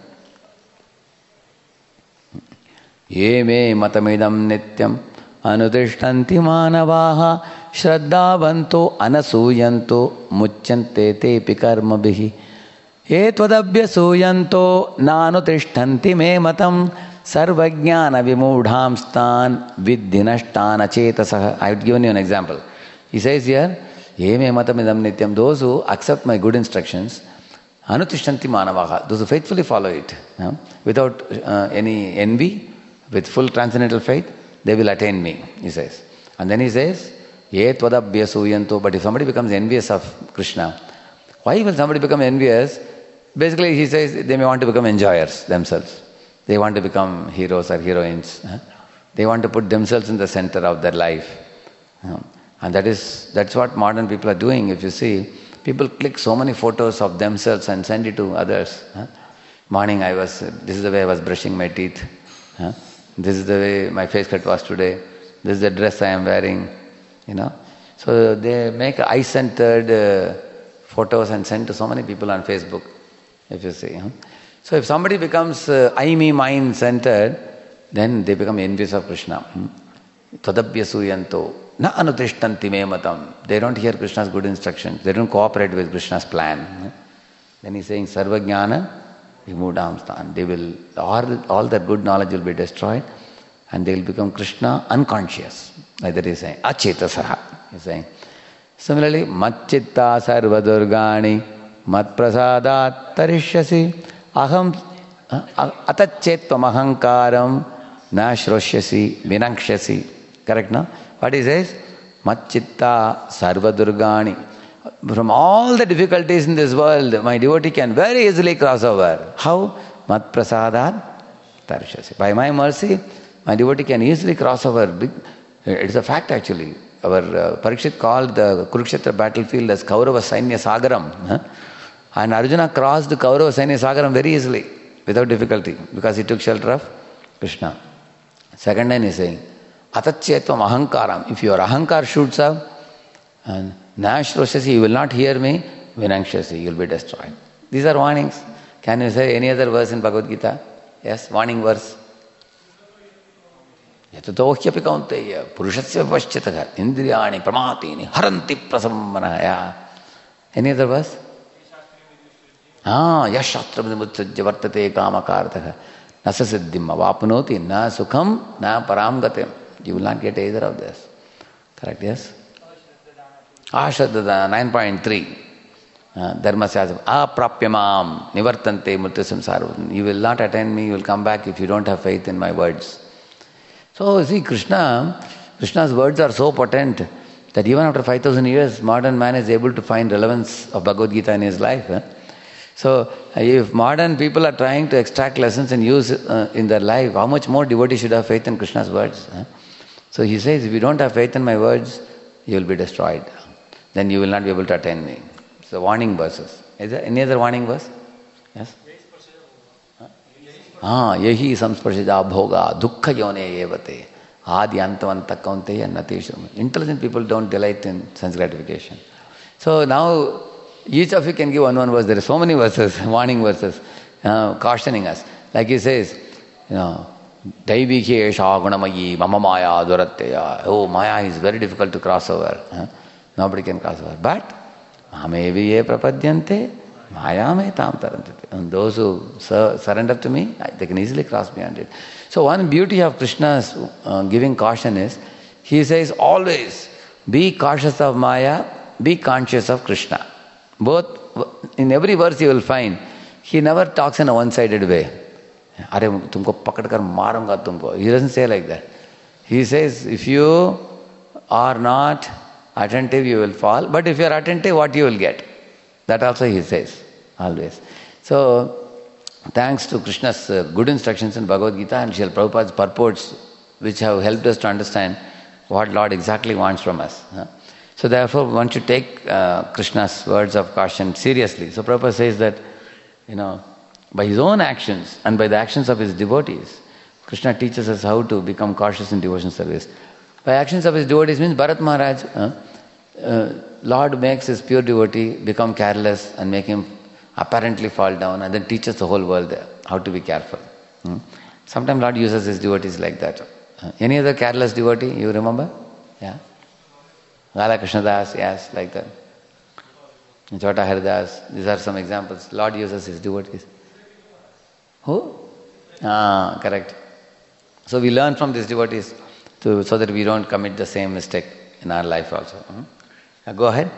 Ye me matamidam nityam anudishtanti manavaha shraddhavanto anasuyanto muchyante te pikarmabhihi ye tvadabhya suyanto nanutishtanti me matam sarvajnana vimudhamstan viddhinashtana chetasaha. I have given you an example. He says here, ye me matamidam nityam, those who accept my good instructions, anutishtanti manavaha, those who faithfully follow it, you know, without uh, any envy, with full transcendental faith, they will attain me, he says. And then he says, ye tvadabhya suyanto, but if somebody becomes envious of Krishna, why will somebody become envious? Basically, he says they may want to become enjoyers themselves. They want to become heroes or heroines. Huh? They want to put themselves in the center of their life. You know? And that is, that's what modern people are doing. If you see, people click so many photos of themselves and send it to others. Huh? Morning I was, this is the way I was brushing my teeth. Huh? This is the way my face cut was today. This is the dress I am wearing. You know. So they make eye-centered uh, photos and send to so many people on Facebook. If you see. Huh? So if somebody becomes uh, I, me, mine centered, then they become envious of Krishna. Hmm? Tadabhya suyanto. na anutishtanti me matam. They don't hear Krishna's good instructions. They don't cooperate with Krishna's plan. Then he's saying, sarvajnana vimudam stan. They will, all, all their good knowledge will be destroyed and they will become Krishna unconscious. Like that he's saying, achetasaha. He's saying. Similarly, matchitta sarvadurgani matprasadat tarishyasi aham atachetvam ahankaram na shroshyasi vinakshasi. Correct, no? What he says? Matchitta sarvadurgani. From all the difficulties in this world, my devotee can very easily cross over. How? Matprasadat tarishyasi. By my mercy, my devotee can easily cross over. It's a fact actually. Our uh, Parikshit called the Kurukshetra battlefield as Kaurava Sainya Sagaram. Huh? And Arjuna crossed the Kaurava Sainya Sagaram very easily, without difficulty, because he took shelter of Krishna. Second line is saying, Atachetvam ahankaram. If your ahankar shoots up, and Nash Roshasi, you will not hear me, Vinakshasi, you will be destroyed. These are warnings. Can you say any other verse in Bhagavad Gita? Yes, warning verse. Yatatohyapi kaunteya purushasya vaschitaka indriyani pramatini haranti prasammanaya. Any other verse? Ah, yashatra vimutsajya vartate kamakartaka nasasiddhim avapnoti na sukham na paramgatim. You will not get either of this. Correct, yes? Ashadada nine point three. Dharmasya aprapyamam nivartante mrityu samsara. You will not attain me, you will come back if you don't have faith in my words. So, see, Krishna, Krishna's words are so potent that even after five thousand years, modern man is able to find relevance of Bhagavad Gita in his life. Eh? So, if modern people are trying to extract lessons and use uh, in their life, how much more devotees should have faith in Krishna's words? Eh? So, he says, if you don't have faith in my words, you will be destroyed. Then you will not be able to attain me. So, warning verses. Is there any other warning verse? Yes? Ah, yehi samsparshaja bhoga dukkha yone evate adi antavanta kaunteya nateshram. Intelligent people don't delight in sense gratification. So now each of you can give one one verse. There are so many verses, warning verses, uh, cautioning us. Like he says, you know, Daiviki esha gunamayi mama maya duratteya. Oh, maya is very difficult to cross over. Huh? Nobody can cross over. But mamevi ye prapadyante maya me tam tarantite. And those who sur- surrender to me, they can easily cross beyond it. So one beauty of Krishna's uh, giving caution is, he says always, be cautious of Maya, be conscious of Krishna. Both, in every verse you will find, he never talks in a one-sided way. Are tumko pakad kar marunga tumko. He doesn't say like that. He says, if you are not attentive, you will fall. But if you are attentive, what you will get? That also he says, always. So, thanks to Krishna's uh, good instructions in Bhagavad Gita and Srila Prabhupada's purports, which have helped us to understand what Lord exactly wants from us. Huh? So therefore, one should take uh, Krishna's words of caution seriously. So Prabhupada says that, you know, by his own actions and by the actions of his devotees, Krishna teaches us how to become cautious in devotion service. By actions of his devotees means Bharat Maharaj, uh, uh, Lord makes his pure devotee become careless and make him apparently fall down, and then teaches the whole world how to be careful. Hmm? Sometimes Lord uses his devotees like that. Uh, any other careless devotee you remember? Yeah? Radha Krishna Das, yes, like that. Chota Haridas, these are some examples. Lord uses his devotees. Who? Ah, correct. So we learn from these devotees to, so that we don't commit the same mistake in our life also. Hmm? Now go ahead.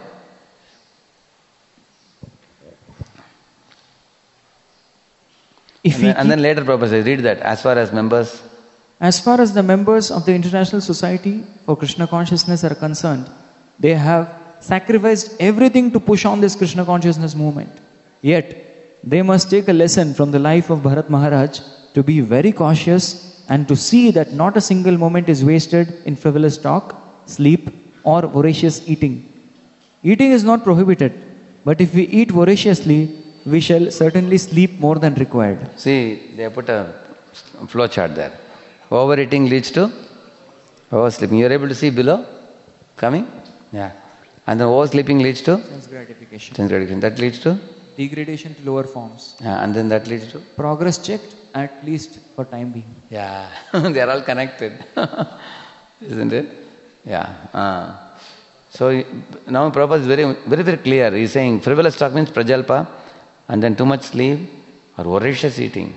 If and, then, and then later Prabhupada says, read that, as far as members... As far as the members of the International Society for Krishna Consciousness are concerned, they have sacrificed everything to push on this Krishna Consciousness movement. Yet, they must take a lesson from the life of Bharat Maharaj to be very cautious and to see that not a single moment is wasted in frivolous talk, sleep, or voracious eating. Eating is not prohibited, but if we eat voraciously, we shall certainly sleep more than required. See, they put a flow chart there. Overeating leads to oversleeping. You are able to see below? Coming? Yeah. And then oversleeping leads to? Sense gratification. Sense gratification. That leads to? Degradation to lower forms. Yeah. And then that leads to? Progress checked, at least for time being. Yeah. They are all connected. Isn't it? Yeah. Uh. So now Prabhupada is very, very, very clear. He's saying frivolous talk means prajalpa, and then too much sleep or voracious eating.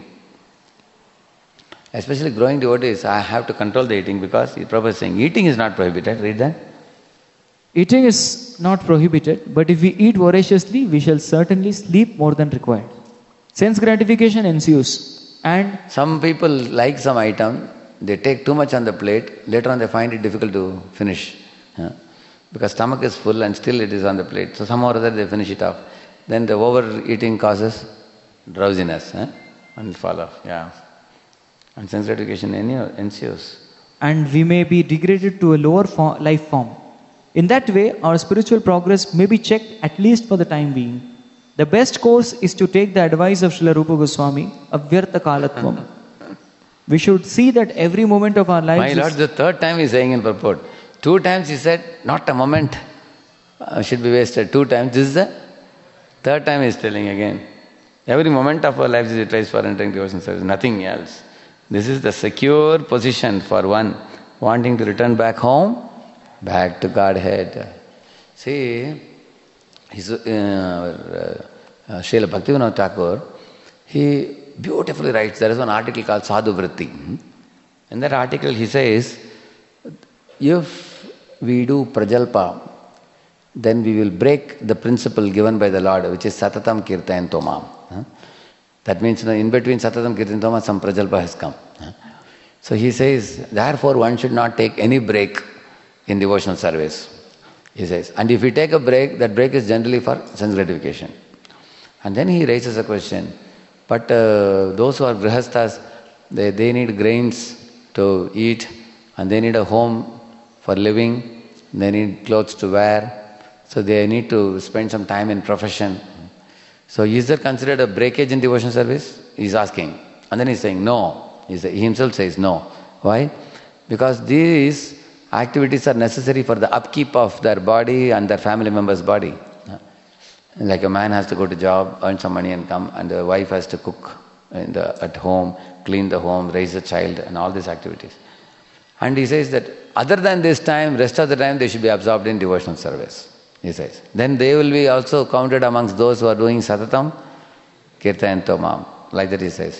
Especially growing devotees, I have to control the eating because Prabhupada is saying eating is not prohibited. Read that. Eating is not prohibited, but if we eat voraciously, we shall certainly sleep more than required. Sense gratification ensues. And some people like some item, they take too much on the plate, later on they find it difficult to finish. Yeah. Because stomach is full and still it is on the plate. So somehow or other they finish it off. Then the overeating causes drowsiness, eh? And fall off. Yeah. And sense gratification ensues. And we may be degraded to a lower form, life form. In that way, our spiritual progress may be checked at least for the time being. The best course is to take the advice of Srila Rupa Goswami, Avyartha Kalatvam. We should see that every moment of our lives. My Lord, the third time he is saying in purport. Two times he said, not a moment uh, should be wasted. Two times. This is the third time he is telling again. Every moment of our lives is utilized for entering devotion service, nothing else. This is the secure position for one wanting to return back home, back to Godhead. See, his, uh, uh, uh, Srila Bhaktivinoda Thakur, he beautifully writes, there is one article called Sadhu Vritti. In that article he says, if we do prajalpa, then we will break the principle given by the Lord, which is Satatam Kirtan Tomam. That means, you know, in between Satatam Kirtan Tomam, some prajalpa has come. So he says, therefore one should not take any break in devotional service. He says, and if we take a break, that break is generally for sense gratification. And then he raises a question, but uh, those who are grihasthas, they, they need grains to eat, and they need a home for living, they need clothes to wear, so they need to spend some time in profession. So is that considered a breakage in devotion service? He's asking. And then he's saying no. He himself says no. Why? Because these activities are necessary for the upkeep of their body and their family members' body. Like a man has to go to job, earn some money and come, and the wife has to cook in the, at home, clean the home, raise a child, and all these activities. And he says that other than this time, rest of the time they should be absorbed in devotional service, he says. Then they will be also counted amongst those who are doing Satatam, Kirtan Tomam, like that he says.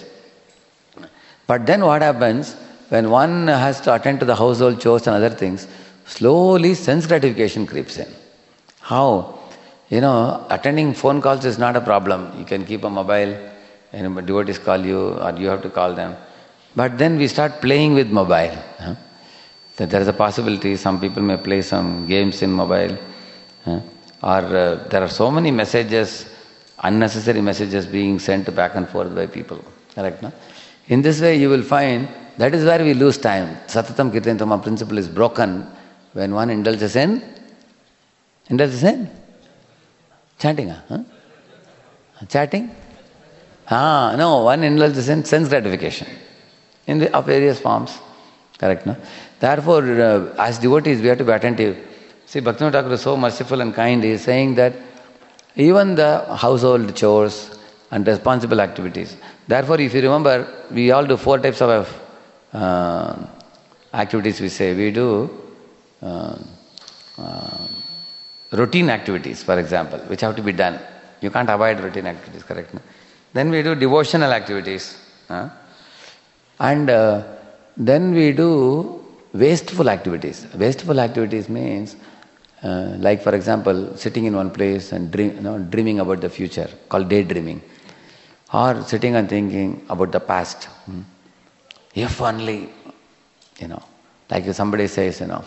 But then what happens, when one has to attend to the household chores and other things, slowly sense gratification creeps in. How? You know, attending phone calls is not a problem. You can keep a mobile, and devotees call you, or you have to call them. But then we start playing with mobile. Huh? That there is a possibility some people may play some games in mobile, huh? or uh, there are so many messages, unnecessary messages being sent back and forth by people. Correct, no? In this way you will find that is where we lose time. Satatam Kirtan Tomam principle is broken when one indulges in, indulges in chanting, huh? Chatting? Ah, no, one indulges in sense gratification in the, of various forms. Correct, no? Therefore, uh, as devotees, we have to be attentive. See, Bhaktivinoda Thakur is so merciful and kind. He is saying that even the household chores and responsible activities. Therefore, if you remember, we all do four types of uh, activities. We say we do uh, uh, routine activities, for example, which have to be done. You can't avoid routine activities, correct? No? Then we do devotional activities, huh? and uh, then we do wasteful activities. Wasteful activities means, uh, like for example, sitting in one place and dream, you know, dreaming about the future, called daydreaming, or sitting and thinking about the past. Hmm? If only, you know, like if somebody says, you know,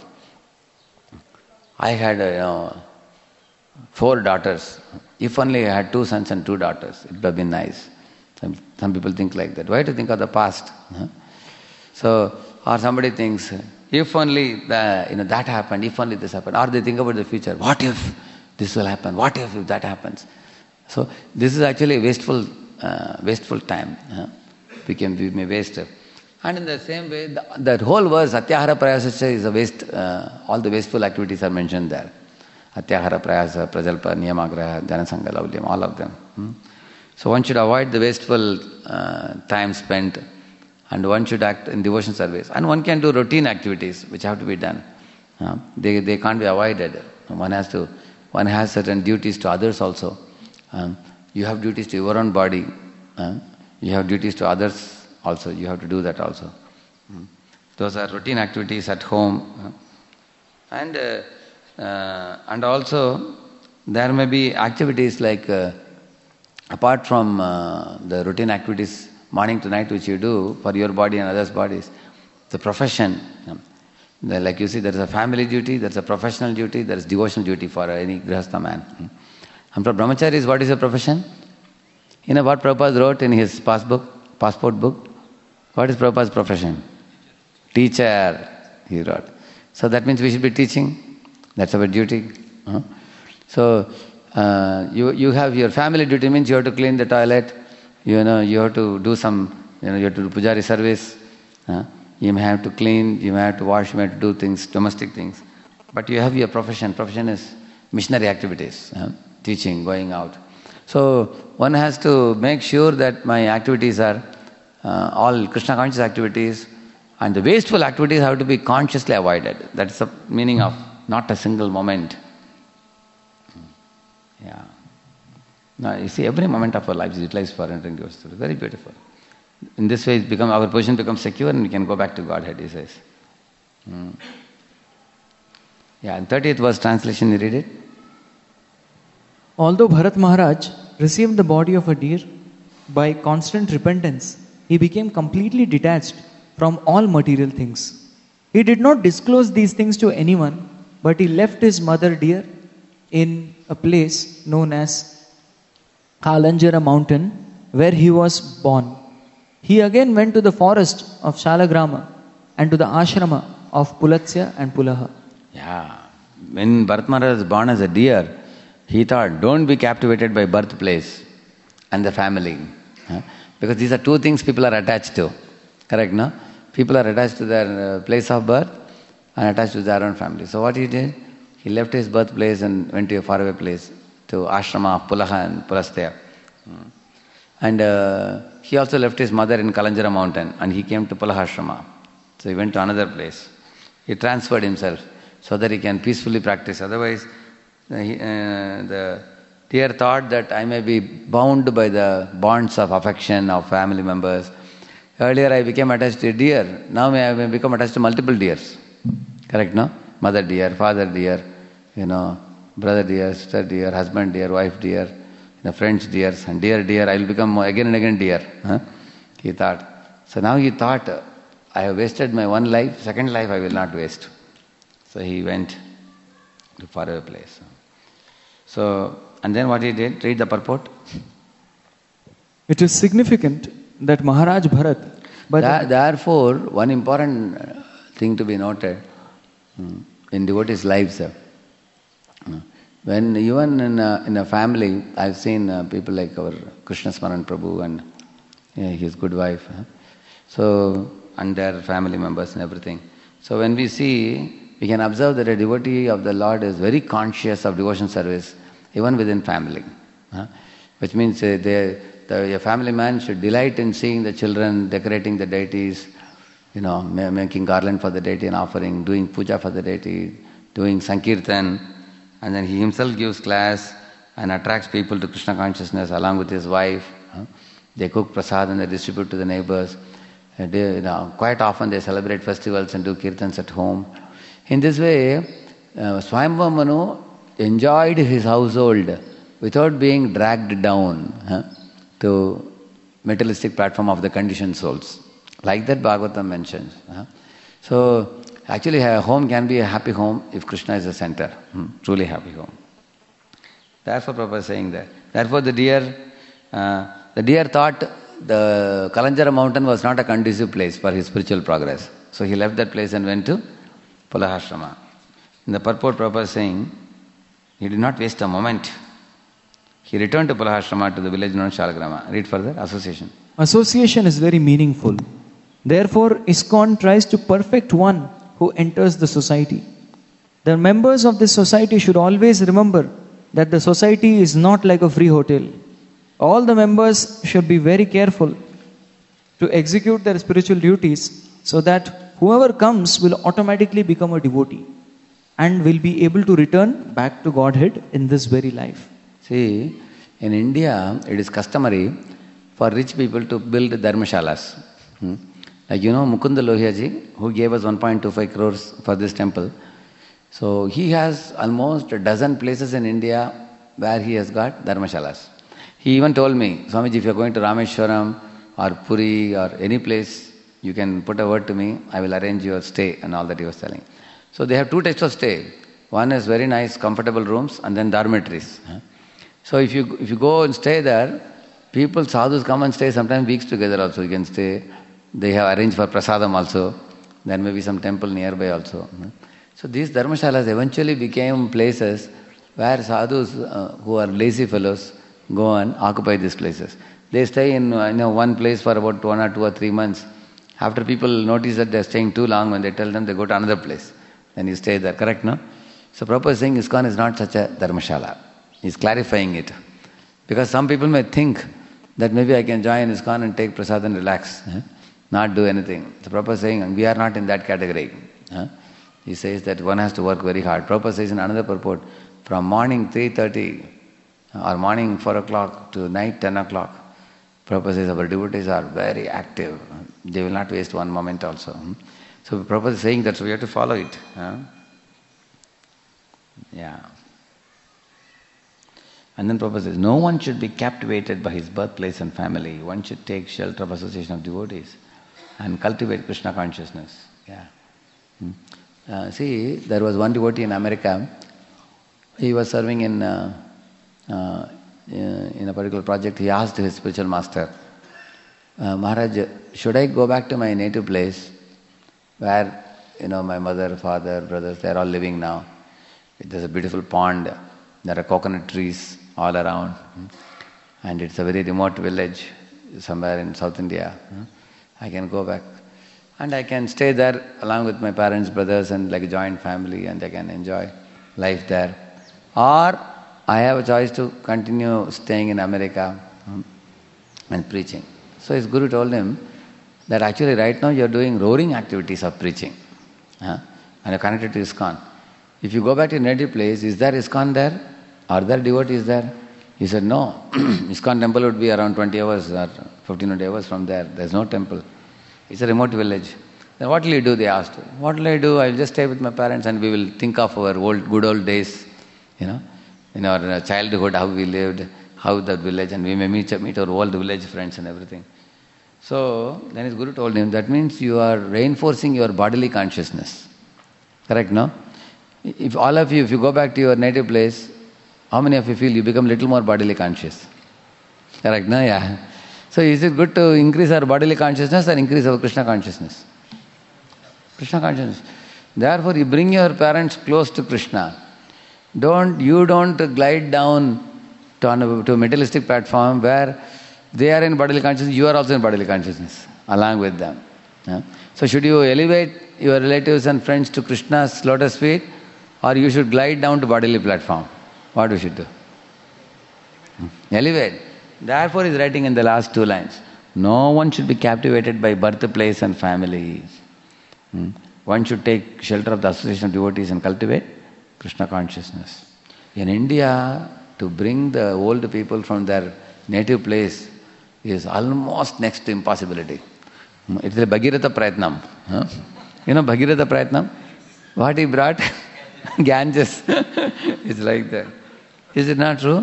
I had, uh, you know, four daughters. If only I had two sons and two daughters, it would have been nice. Some, some people think like that. Why to think of the past? Huh? So, or somebody thinks, if only the, you know, that happened, if only this happened. Or they think about the future. What if this will happen? What if, if that happens? So, this is actually a wasteful, uh, wasteful time. Huh? We can we may waste it. And in the same way, the, the whole verse, Atyahara Prayasasya, is a waste, uh, all the wasteful activities are mentioned there. Atyahara Prayasa, Prajalpa, Niyamagraha, Janasanga, Laulyam, all of them. Hmm? So one should avoid the wasteful uh, time spent, and one should act in devotion service. And one can do routine activities which have to be done. Uh, they, they can't be avoided. One has to, one has certain duties to others also. Um, you have duties to your own body. Uh, you have duties to others also. You have to do that also. Mm. Those are routine activities at home. Uh, and uh, uh, and also there may be activities like uh, apart from uh, the routine activities morning to night which you do for your body and others' bodies, the profession. Um, the, like you see, there is a family duty, there is a professional duty, there is devotional duty for any grihastha man. Hmm. And for brahmacharis, what is your profession? You know what Prabhupada wrote in his passbook, passport book? What is Prabhupada's profession? Teacher, he wrote. So that means we should be teaching. That's our duty. Huh? So uh, you you have your family duty means you have to clean the toilet. You know you have to do some. You know you have to do pujari service. Huh? You may have to clean. You may have to wash. You may have to do things, domestic things. But you have your profession. Profession is missionary activities, huh? Teaching, going out. So one has to make sure that my activities are uh, all Krishna conscious activities, and the wasteful activities have to be consciously avoided. That's the meaning of not a single moment. Yeah. Now you see, every moment of our life is utilized for entering devotion. Very beautiful. In this way, it become, our position becomes secure and we can go back to Godhead, he says. Hmm. Yeah, and thirtieth verse translation, you read it. Although Bharat Maharaj received the body of a deer, by constant repentance, he became completely detached from all material things. He did not disclose these things to anyone, but he left his mother deer in a place known as Kalanjara mountain, where he was born. He again went to the forest of Shalagrama and to the ashrama of Pulatsya and Pulaha. Yeah, when Bharat Maharaj was born as a deer, he thought, don't be captivated by birthplace and the family. Huh? Because these are two things people are attached to. Correct, no? People are attached to their uh, place of birth and attached to their own family. So what he did? He left his birthplace and went to a faraway place, to ashrama of Pulaha and Pulastya. Hmm. And uh, he also left his mother in Kalanjara mountain and he came to Pulaha ashrama. So he went to another place. He transferred himself so that he can peacefully practice. Otherwise, uh, he, uh, the deer thought that I may be bound by the bonds of affection of family members. Earlier I became attached to a deer. Now I may become attached to multiple deers. Correct, no? Mother deer, father deer, you know, brother deer, sister deer, husband deer, wife deer, you know, friends deers, and deer deer, I will become again and again deer. Huh? He thought. So now he thought, I have wasted my one life, second life I will not waste. So he went to faraway place. So, and then what he did? Read the purport. It is significant that Maharaj Bharat... But Th- therefore, one important thing to be noted in devotees' lives. When even in a, in a family, I've seen uh, people like our Krishna Smaran Prabhu and yeah, his good wife. Huh? So, and their family members and everything. So when we see, we can observe that a devotee of the Lord is very conscious of devotion service, even within family. Huh? Which means uh, they, the, a family man should delight in seeing the children decorating the deities, you know, ma- making garland for the deity and offering, doing puja for the deity, doing sankirtan, and then he himself gives class and attracts people to Krishna consciousness along with his wife. Huh? They cook prasad and they distribute to the neighbors. Uh, they, you know, quite often they celebrate festivals and do kirtans at home. In this way, uh, Swayambhava Manu enjoyed his household without being dragged down huh, to materialistic platform of the conditioned souls. Like that Bhagavatam mentions. Huh? So, actually a home can be a happy home if Krishna is the center. Hmm, truly happy home. Therefore Prabhupada is saying that. Therefore the deer, uh, the deer thought the Kalanjara mountain was not a conducive place for his spiritual progress. So he left that place and went to Pulahashrama. In the purport Prabhupada is saying, he did not waste a moment. He returned to Pulahashrama to the village known as Shalagrama. Read further, association. Association is very meaningful. Therefore, ISKCON tries to perfect one who enters the society. The members of this society should always remember that the society is not like a free hotel. All the members should be very careful to execute their spiritual duties so that whoever comes will automatically become a devotee. and will be able to return back to Godhead in this very life. See, in India, it is customary for rich people to build dharmashalas. Hmm? Like you know Mukunda Lohiaji, who gave us one point two five crores for this temple. So he has almost a dozen places in India where he has got dharmashalas. He even told me, Swamiji, if you are going to Rameshwaram or Puri or any place, you can put a word to me, I will arrange your stay and all that he was telling. So they have two types of stay. One is very nice, comfortable rooms and then dormitories. So if you if you go and stay there, people, sadhus come and stay sometimes weeks together also. You can stay. They have arranged for prasadam also. There may be some temple nearby also. So these dharmashalas eventually became places where sadhus uh, who are lazy fellows go and occupy these places. They stay in uh, you know, one place for about one or two or three months. After people notice that they are staying too long, when they tell them, they go to another place. Then you stay there, correct, no? So Prabhupada is saying ISKCON is not such a dharmashala. He's clarifying it. Because some people may think that maybe I can join ISKCON and take prasad and relax, eh? Not do anything. So Prabhupada is saying we are not in that category. Eh? He says that one has to work very hard. Prabhupada says in another purport, from morning three thirty or morning four o'clock to night ten o'clock, Prabhupada says our devotees are very active. They will not waste one moment also. So Prabhupada is saying that so we have to follow it. Huh? Yeah. And then Prabhupada says, no one should be captivated by his birthplace and family. One should take shelter of association of devotees and cultivate Krishna consciousness. Yeah. Hmm. Uh, see, there was one devotee in America. He was serving in uh, uh, in a particular project. He asked his spiritual master, uh, Maharaj, should I go back to my native place where, you know, my mother, father, brothers, they are all living now. There's a beautiful pond. There are coconut trees all around. And it's a very remote village somewhere in South India. I can go back. And I can stay there along with my parents, brothers, and like a joint family, and I can enjoy life there. Or I have a choice to continue staying in America and preaching. So his guru told him that actually right now you are doing roaring activities of preaching. Huh? And you are connected to ISKCON. If you go back to your native place, is there ISKCON there? Are there devotees there? He said, no. ISKCON temple would be around twenty hours or fifteen hundred hours from there. There is no temple. It's a remote village. Then what will you do? They asked. What will I do? I will just stay with my parents and we will think of our old, good old days, you know, in our childhood, how we lived, how that village, and we may meet, meet our old village friends and everything. So then his guru told him, that means you are reinforcing your bodily consciousness. Correct, no? If all of you, if you go back to your native place, how many of you feel you become little more bodily conscious? Correct, no? Yeah. So is it good to increase our bodily consciousness or increase our Krishna consciousness? Krishna consciousness. Therefore, you bring your parents close to Krishna. Don't you don't glide down to, an, to a materialistic platform where they are in bodily consciousness, you are also in bodily consciousness, along with them. Yeah? So should you elevate your relatives and friends to Krishna's lotus feet, or you should glide down to bodily platform? What we should do? Hmm. Elevate. Therefore, he is writing in the last two lines, no one should be captivated by birthplace and family. Hmm. One should take shelter of the association of devotees and cultivate Krishna consciousness. In India, to bring the old people from their native place is almost next to impossibility. It's a Bhagirath Prayatnam. Huh? You know Bhagirath Prayatnam? What he brought? Ganges. It's like that. Is it not true?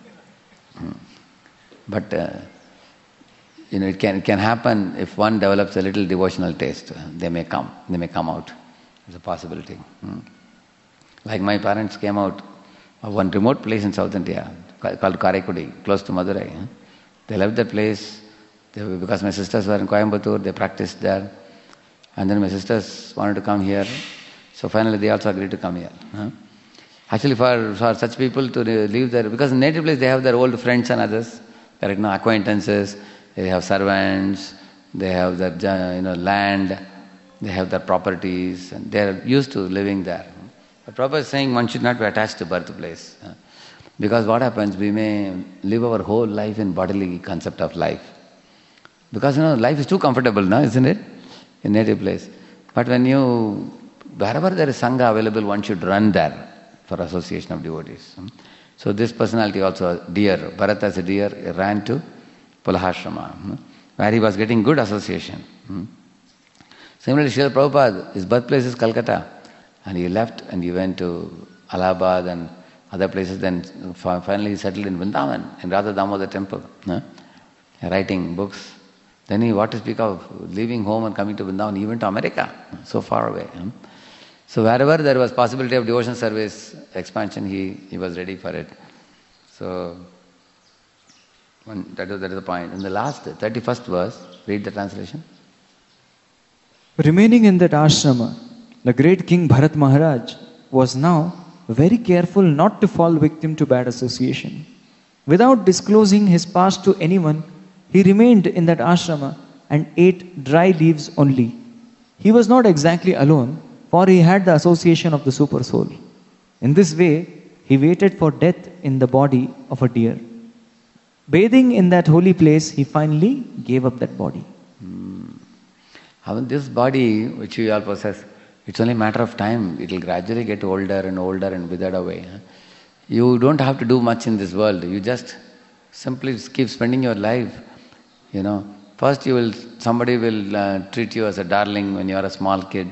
But uh, you know, it can it can happen if one develops a little devotional taste. They may come. They may come out. It's a possibility. Hmm. Like my parents came out of one remote place in South India called Karaikudi, close to Madurai. They left that place they, because my sisters were in Coimbatore, they practiced there. And then my sisters wanted to come here. So finally they also agreed to come here. Huh? Actually for, for such people to live there, because in native place they have their old friends and others, correct, no, acquaintances, they have servants, they have their you know, land, they have their properties, and they are used to living there. But Prabhupada is saying one should not be attached to birthplace. Huh? Because what happens, we may live our whole life in bodily concept of life. Because you know, life is too comfortable now, isn't it? In native place. But when you wherever there is Sangha available, one should run there for association of devotees. So this personality also, deer, Bharata as a deer, ran to Pulahashrama, where he was getting good association. Similarly, Srila Prabhupada, his birthplace is Calcutta, and he left and he went to Allahabad and other places. Then finally he settled in Vrindavan, in Radha Damodar temple, writing books. Then he, what to speak of leaving home and coming to Vrindavan, he went to America, so far away. So wherever there was possibility of devotion service expansion, he, he was ready for it. So one, that, is, that is the point. In the last thirty-first verse, read the translation. Remaining in that ashrama, the great King Bharat Maharaj was now very careful not to fall victim to bad association. Without disclosing his past to anyone, he remained in that ashrama and ate dry leaves only. He was not exactly alone, for he had the association of the super soul. In this way, he waited for death in the body of a deer. Bathing in that holy place, he finally gave up that body. Hmm. This body which we all possess, it's only a matter of time. It will gradually get older and older and withered away. You don't have to do much in this world. You just simply keep spending your life. You know, first you will, somebody will uh, treat you as a darling when you are a small kid.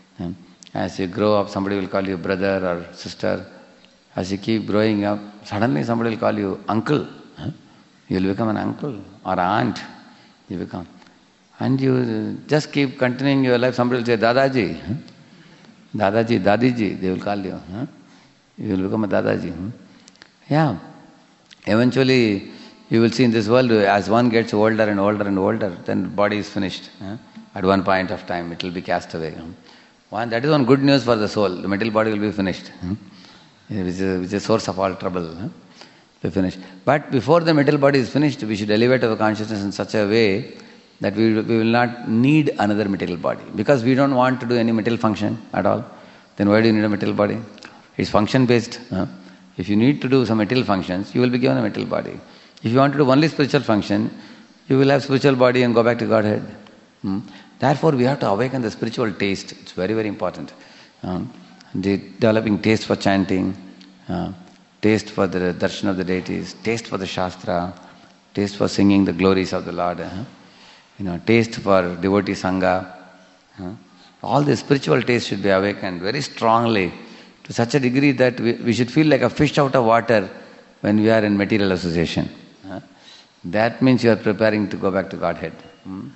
As you grow up, somebody will call you brother or sister. As you keep growing up, suddenly somebody will call you uncle. You will become an uncle or aunt. You become. And you just keep continuing your life. Somebody will say, Dadaji. Dadaji, Dadiji, they will call you. You will become a Dadaji. Yeah. Eventually, you will see in this world, as one gets older and older and older, then the body is finished. At one point of time, it will be cast away. One, that is one good news for the soul. The material body will be finished, which is, which is a source of all trouble. Be finished. But before the material body is finished, we should elevate our consciousness in such a way that we, we will not need another material body. Because we don't want to do any material function at all. Then why do you need a material body? It's function based. Huh? If you need to do some material functions, you will be given a material body. If you want to do only spiritual function, you will have spiritual body and go back to Godhead. Hmm? Therefore, we have to awaken the spiritual taste. It's very, very important. Um, the developing taste for chanting, uh, taste for the darshan of the deities, taste for the Shastra, taste for singing the glories of the Lord, uh, you know, taste for devotee Sangha. Uh, all the spiritual taste should be awakened very strongly to such a degree that we, we should feel like a fish out of water when we are in material association. Uh, that means you are preparing to go back to Godhead. Hmm?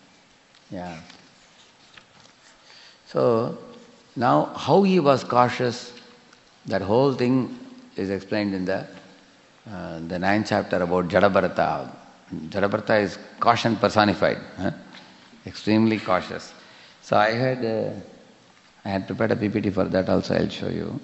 Yeah. So, now how he was cautious, that whole thing is explained in the uh, the ninth chapter about Jadabharata. Jadabharata is caution personified, huh? Extremely cautious. So I had uh, I had prepared a P P T for that also. I'll show you.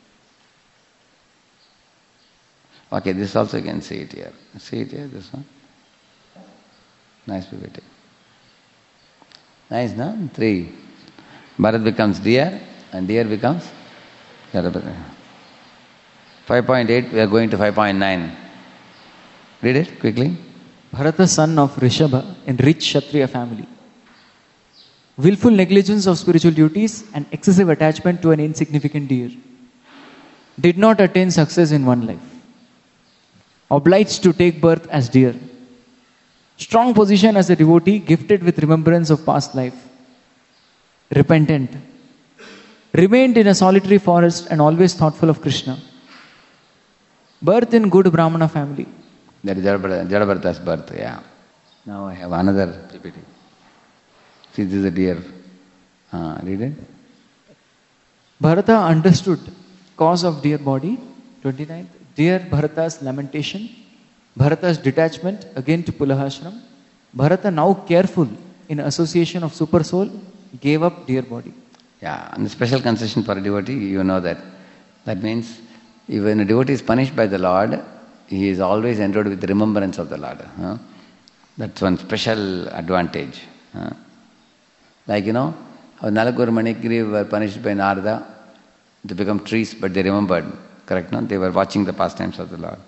Okay, this also you can see it here. See it here, this one. Nice P P T. Nice, no? Three. Bharat becomes deer, and deer becomes Jadabharata. five point eight, we are going to five point nine. Read it quickly. Bharata, son of Rishabha, in rich Kshatriya family. Willful negligence of spiritual duties and excessive attachment to an insignificant deer. Did not attain success in one life. Obliged to take birth as deer. Strong position as a devotee, gifted with remembrance of past life. Repentant. Remained in a solitary forest and always thoughtful of Krishna. Birth in good Brahmana family. That is Jadabharata's birth, yeah. Now I have another P P T. See, this is a deer. Uh, read it. Bharata understood cause of deer body. twenty-ninth. Dear Bharata's lamentation. Bharata's detachment again to Pulahashram. Bharata, now careful in association of super soul, gave up deer body. Yeah, and the special concession for a devotee, you know that. That means if when a devotee is punished by the Lord, he is always endowed with the remembrance of the Lord. Huh? That's one special advantage. Huh? Like, you know, how Nalakur Manikiri were punished by Narada to become trees, but they remembered. Correct, no? They were watching the pastimes of the Lord.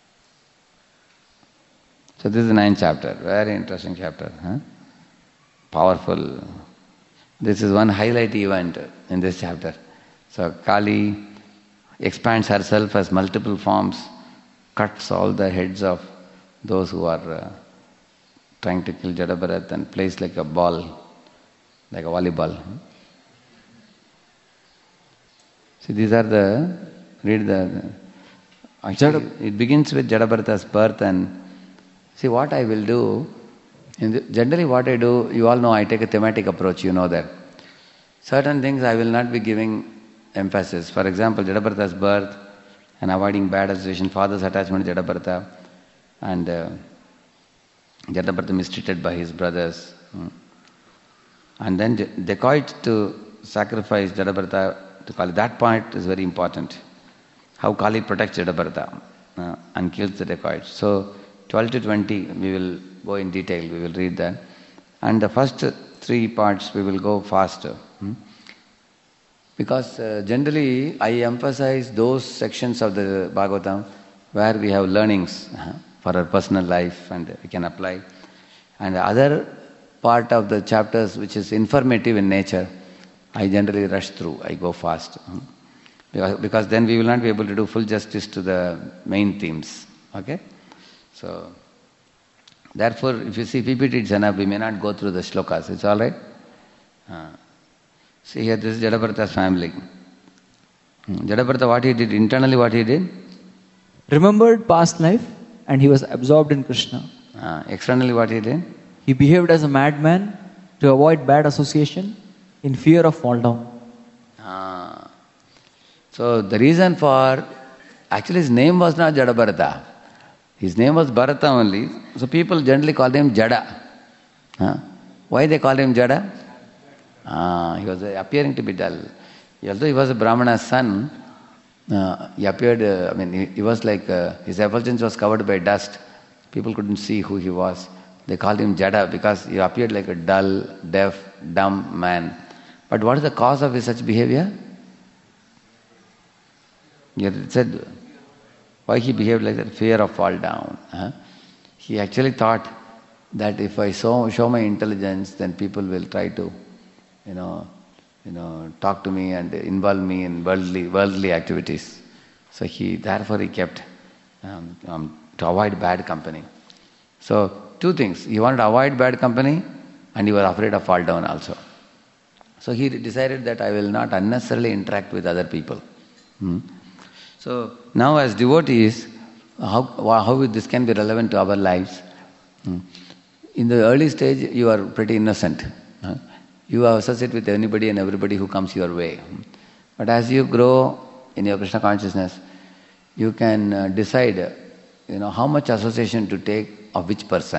So this is the ninth chapter. Very interesting chapter. Huh? powerful. This is one highlight event in this chapter. So Kali expands herself as multiple forms, cuts all the heads of those who are uh, trying to kill Jadabharat and plays like a ball, like a volleyball. See, these are the, read the, actually it begins with Jadabharata's birth, and see what I will do, in the, generally what I do, you all know I take a thematic approach, you know that. Certain things I will not be giving emphasis. For example, Jadabharata's birth and avoiding bad association, father's attachment to Jadabharata, and uh, Jadabharata mistreated by his brothers. Hmm. And then dacoit to sacrifice Jadabharata to Kali. That point is very important. How Kali protects Jadabharata uh, and kills the dacoits. So twelve to twenty we will go in detail, we will read that. And the first three parts we will go faster. Hmm? Because uh, generally I emphasize those sections of the Bhagavatam where we have learnings uh, for our personal life and we can apply. And the other part of the chapters which is informative in nature, I generally rush through, I go fast. Hmm? Because, because then we will not be able to do full justice to the main themes. Okay? So, therefore, if you see P P T it's enough, we may not go through the shlokas. It's all right? Uh, see here, this is Jadabharata's family. Jadabharata, what he did, internally what he did? Remembered past life and he was absorbed in Krishna. Uh, externally what he did? He behaved as a madman to avoid bad association in fear of fall down. Uh, so the reason for, actually his name was not Jadabharata. His name was Bharata only. So people generally call him Jada. Huh? Why they call him Jada? Ah, he was uh, appearing to be dull. Although he was a Brahmana's son, uh, he appeared, uh, I mean, he, he was like, uh, his effulgence was covered by dust. People couldn't see who he was. They called him Jada because he appeared like a dull, deaf, dumb man. But what is the cause of his such behavior? He said, why he behaved like that? Fear of fall down. Huh? He actually thought that if I show, show my intelligence, then people will try to, you know, you know, talk to me and involve me in worldly worldly activities. So he, therefore, he kept um, um, to avoid bad company. So two things: he wanted to avoid bad company, and he was afraid of fall down also. So he decided that I will not unnecessarily interact with other people. Hmm? So now as devotees, how, how this can be relevant to our lives? In the early stage, you are pretty innocent. You associate with anybody and everybody who comes your way. But as you grow in your Krishna consciousness, you can decide, you know, how much association to take of which person.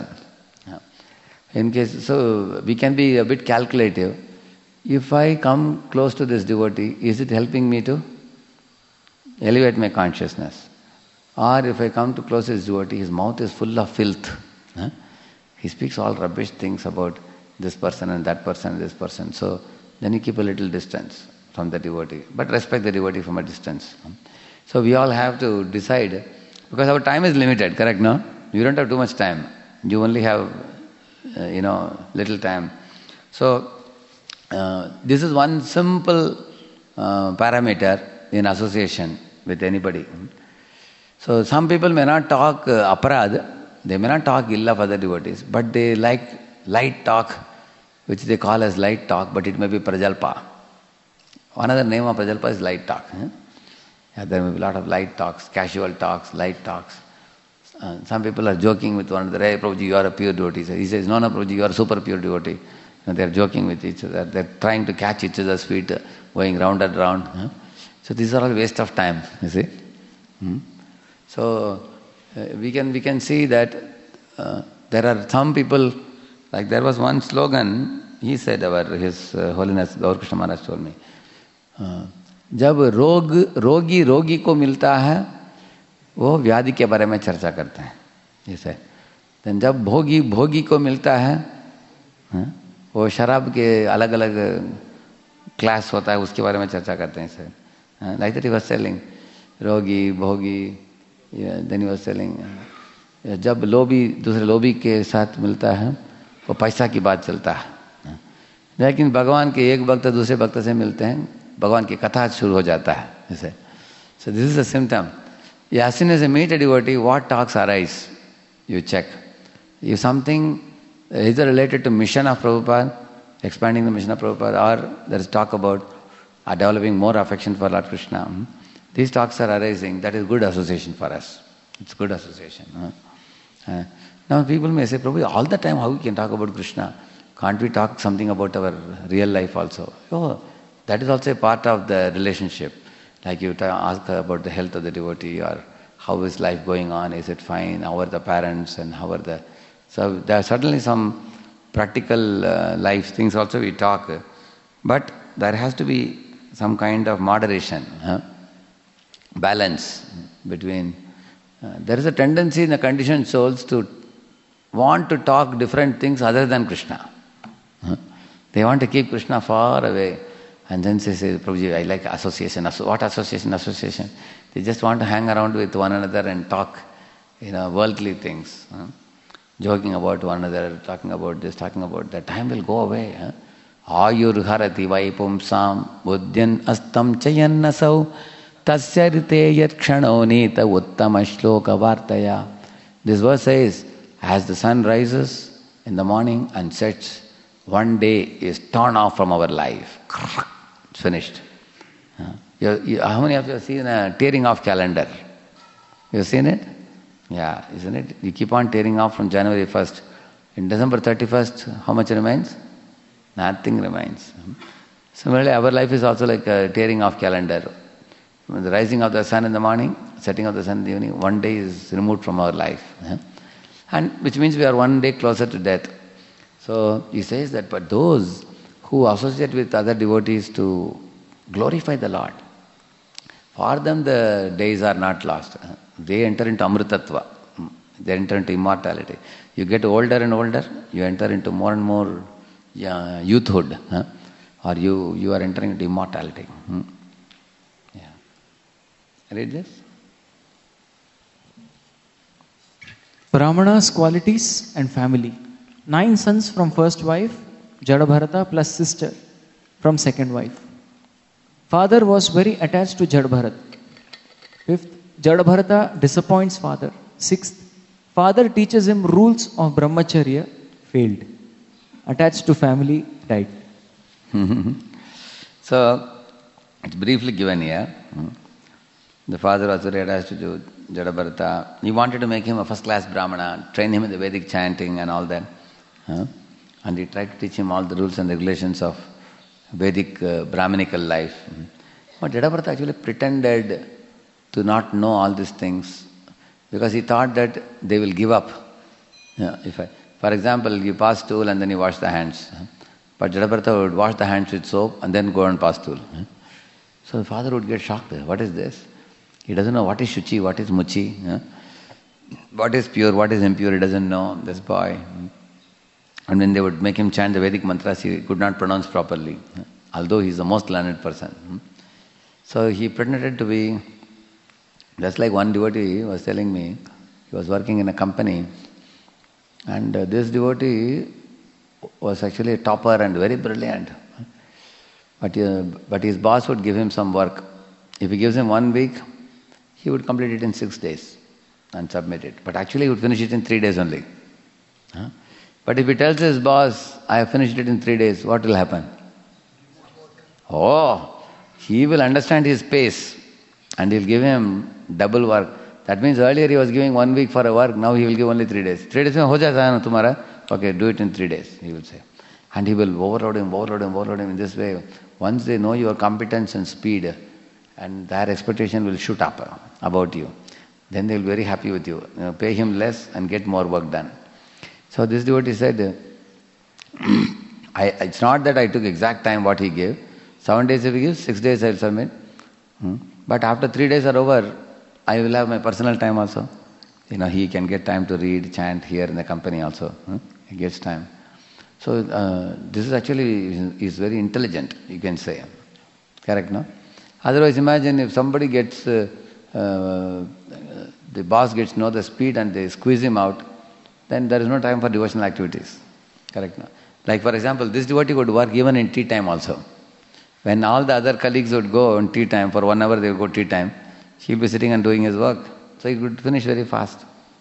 In case, so we can be a bit calculative. If I come close to this devotee, is it helping me to elevate my consciousness? Or if I come to close his devotee, his mouth is full of filth. Huh? He speaks all rubbish things about this person and that person and this person. So then you keep a little distance from the devotee. But respect the devotee from a distance. So we all have to decide, because our time is limited, correct, no? You don't have too much time. You only have, uh, you know, little time. So uh, this is one simple uh, parameter in association with anybody. So some people may not talk uh, aparad, they may not talk ill of other devotees, but they like light talk, which they call as light talk, but it may be prajalpa. One other name of prajalpa is light talk. Eh? Yeah, there may be a lot of light talks, casual talks, light talks. Uh, some people are joking with one another. Hey, Prabhuji, you are a pure devotee. He says, no, no, Prabhuji, you are a super pure devotee. You know, they are joking with each other. They are trying to catch each other's feet, uh, going round and round. Huh? So these are all waste of time, you see. Hmm? So uh, we can we can see that uh, there are some people, like there was one slogan, he said, our His uh, Holiness Gaur Krishna Maharaj told me, uh, जब रोग रोगी रोगी को मिलता है वो व्याधि के बारे में चर्चा करते हैं, जैसे जब भोगी भोगी को मिलता है वो शराब के अलग अलग क्लास होता है उसके बारे में चर्चा करते हैं sir. Like that he was telling, रोगी भोगी, then he was telling, जब लोभी दूसरे लोभी के साथ मिलता है वो पैसा की बात चलता है. लेकिन भगवान के एक भक्त दूसरे भक्त से मिलते हैं, भगवान की कथा शुरू हो जाता है जैसे. So this is a symptom. As soon as you meet a devotee, what talks arise? You check. If something is related to mission of Prabhupada, expanding the mission of Prabhupada, or there is talk about uh, developing more affection for Lord Krishna, hmm? These talks are arising, that is good association for us. It's good association. Huh? Uh, now people may say, Prabhu, all the time how we can talk about Krishna? Can't we talk something about our real life also? Oh, that is also a part of the relationship. Like you ask about the health of the devotee, or how is life going on, is it fine, how are the parents, and how are the... So there are certainly some practical uh, life things also we talk, but there has to be some kind of moderation, huh? Balance between... Uh, there is a tendency in the conditioned souls to want to talk different things other than Krishna. Huh? They want to keep Krishna far away. And then they say, Prabhuji, I like association. What association? Association. They just want to hang around with one another and talk, you know, worldly things. Huh? Joking about one another, talking about this, talking about that. Time will go away. Huh? Ayur harati vaipumsam buddhyan astam chayannasau tasyarite yat kshanonita uttama shloka vartaya. This verse says, as the sun rises in the morning and sets, one day is torn off from our life. It's finished. Uh, you, you, how many of you have seen a tearing off calendar? You have seen it? Yeah, isn't it? You keep on tearing off from January first. In December thirty-first, how much remains? Nothing remains. Similarly, our life is also like a tearing off calendar. The rising of the sun in the morning, setting of the sun in the evening, one day is removed from our life. Uh, and which means we are one day closer to death. So he says that, but those who associate with other devotees to glorify the Lord, for them the days are not lost. They enter into amritatva. They enter into immortality. You get older and older, you enter into more and more yeah, youthhood. Huh? Or you, you are entering into immortality. Hmm? Yeah. Read this. Brahmana's qualities and family. Nine sons from first wife, Jadabharata plus sister from second wife. Father was very attached to Jadabharata. Fifth, Jadabharata disappoints father. Sixth, father teaches him rules of brahmacharya, failed. Attached to family, died. So, it's briefly given here. The father was very attached to Jadabharata. He wanted to make him a first class Brahmana, train him in the Vedic chanting and all that. Huh? And he tried to teach him all the rules and regulations of Vedic uh, Brahminical life. But Jadabharata actually pretended to not know all these things because he thought that they will give up. Yeah, if I, for example, you pass stool and then you wash the hands. But Jadabharata would wash the hands with soap and then go and pass stool. So the father would get shocked. What is this? He doesn't know what is Shuchi, what is Muchi, huh? What is pure, what is impure, he doesn't know, this boy. And when they would make him chant the Vedic mantras, he could not pronounce properly, although he is the most learned person. So he pretended to be, just like one devotee was telling me, he was working in a company, and this devotee was actually a topper and very brilliant. But, uh, but his boss would give him some work. If he gives him one week, he would complete it in six days and submit it. But actually he would finish it in three days only. Huh? But if he tells his boss, I have finished it in three days, what will happen? Oh, he will understand his pace and he'll give him double work. That means earlier he was giving one week for a work, now he will give only three days. Three days mein ho jata hai na tumhara? Okay, do it in three days, he will say. And he will overload him, overload him, overload him in this way. Once they know your competence and speed, and their expectation will shoot up about you, then they will be very happy with you. You know, pay him less and get more work done. So this devotee said, I, it's not that I took exact time what he gave. Seven days if he gives, six days I will submit. Hmm? But after three days are over, I will have my personal time also. You know, he can get time to read, chant here in the company also. Hmm? He gets time. So uh, this is actually is very intelligent, you can say. Correct, no? Otherwise, imagine if somebody gets, uh, uh, the boss gets to know the speed and they squeeze him out, then there is no time for devotional activities. Correct, no? Like for example, this devotee would work even in tea time also. When all the other colleagues would go on tea time, for one hour they would go tea time, he'll be sitting and doing his work. So he could finish very fast.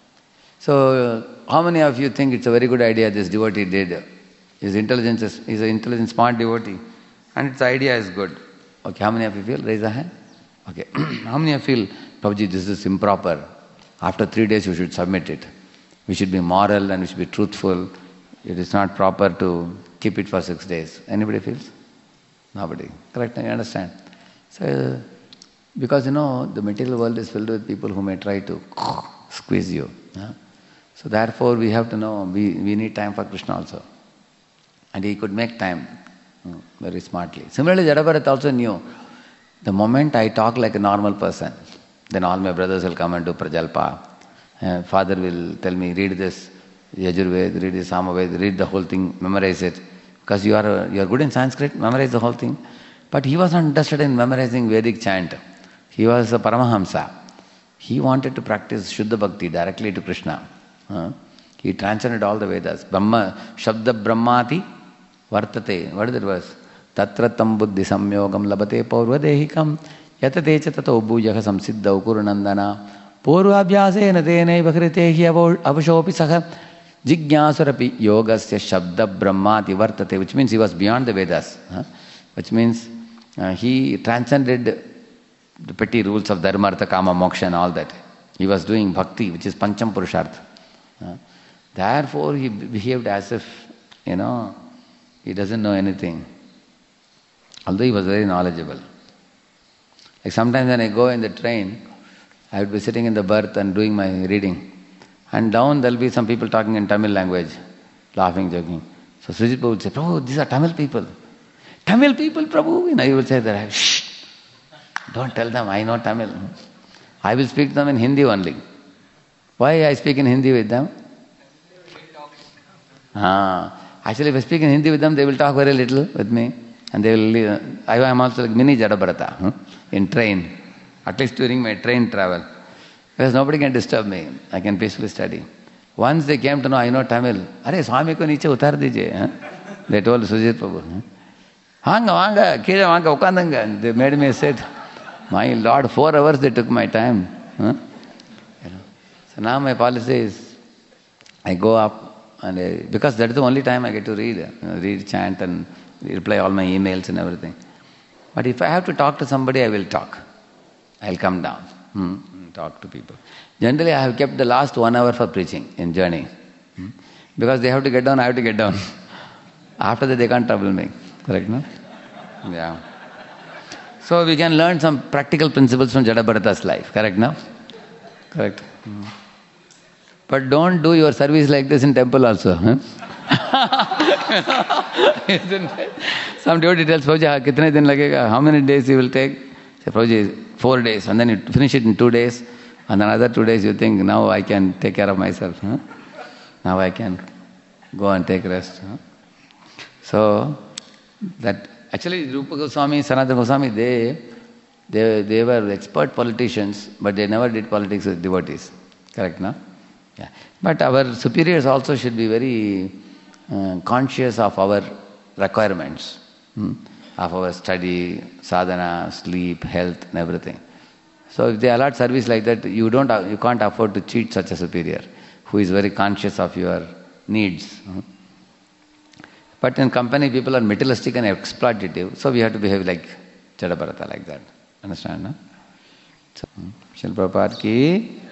So how many of you think it's a very good idea this devotee did? His intelligence is, he's an intelligent, smart devotee. And its idea is good. Okay, how many of you feel? Raise a hand. Okay. How many of you feel, Prabhuji, this is improper? After three days you should submit it. We should be moral and we should be truthful. It is not proper to keep it for six days. Anybody feels? Nobody. Correct? You understand? So, because you know, the material world is filled with people who may try to squeeze you. Yeah? So therefore we have to know, we, we need time for Krishna also. And he could make time very smartly. Similarly, Jadabharat also knew, the moment I talk like a normal person, then all my brothers will come and do Prajalpa. Uh, father will tell me, read this Yajurved, read this Samaved, read the whole thing, memorize it. Because you are, you are good in Sanskrit, memorize the whole thing. But he was not interested in memorizing Vedic chant. He was a Paramahamsa. He wanted to practice Shuddha Bhakti directly to Krishna. Uh, he transcended all the Vedas. Brahma, Shabda Brahmati Vartate. What is that verse? Tatra tam buddhi samyogam labate paurvadehikam yatate cha tato bhujaha samsiddha ukurunandana purvabhyasena tenaiva kritehi avashopi saha jigyasurapi yogasya shabda brahmati vartate, which means he was beyond the Vedas. Huh? Which means uh, he transcended the petty rules of dharma, artha, kama, moksha and all that. He was doing bhakti, which is pancham purushartha. Uh, therefore he behaved as if, you know, he doesn't know anything. Although he was very knowledgeable. Like sometimes when I go in the train, I would be sitting in the berth and doing my reading. And down there will be some people talking in Tamil language, laughing, joking. So Sujit Prabhu would say, Prabhu, these are Tamil people. Tamil people, Prabhu? You know, he would say that, shh, don't tell them, I know Tamil. I will speak to them in Hindi only. Why I speak in Hindi with them? Ah, actually, if I speak in Hindi with them, they will talk very little with me. And they will, uh, I am also like mini Jadabharata huh? in train, at least during my train travel. Because nobody can disturb me. I can peacefully study. Once they came to know I know Tamil, Arey, Swami ko niche utar dijiye. Huh? They told Sujit Prabhu. Hanga, vanga, kira vanga, ukandanga. They made me sit. My Lord, four hours they took my time. Huh? You know. So now my policy is, I go up, and I, because that is the only time I get to read, you know, read, chant and reply all my emails and everything. But if I have to talk to somebody, I will talk. I will come down, hmm, and talk to people. Generally, I have kept the last one hour for preaching in journey. Hmm? Because they have to get down, I have to get down. After that, they can't trouble me. Correct, no? Yeah. So we can learn some practical principles from Jadabharata's life. Correct, no? Correct. Hmm. But don't do your service like this in temple also. Huh? Some devotee tells Prabhuji, kitne din lagega? How many days you will take? Say, Prabhuji, four days. And then you finish it in two days. And another two days you think, now I can take care of myself. Huh? Now I can go and take rest. Huh? So, that actually Rupa Goswami, Sanatana Goswami, they, they, they were expert politicians, but they never did politics with devotees. Correct, no? Yeah. But our superiors also should be very uh, conscious of our requirements, hmm? of our study, sadhana, sleep, health and everything. So if they allot service like that, you don't, you can't afford to cheat such a superior who is very conscious of your needs. Hmm? But in company, people are materialistic and exploitative, so we have to behave like Jadabharata, like that. Understand, no? So, Srila Prabhupada ki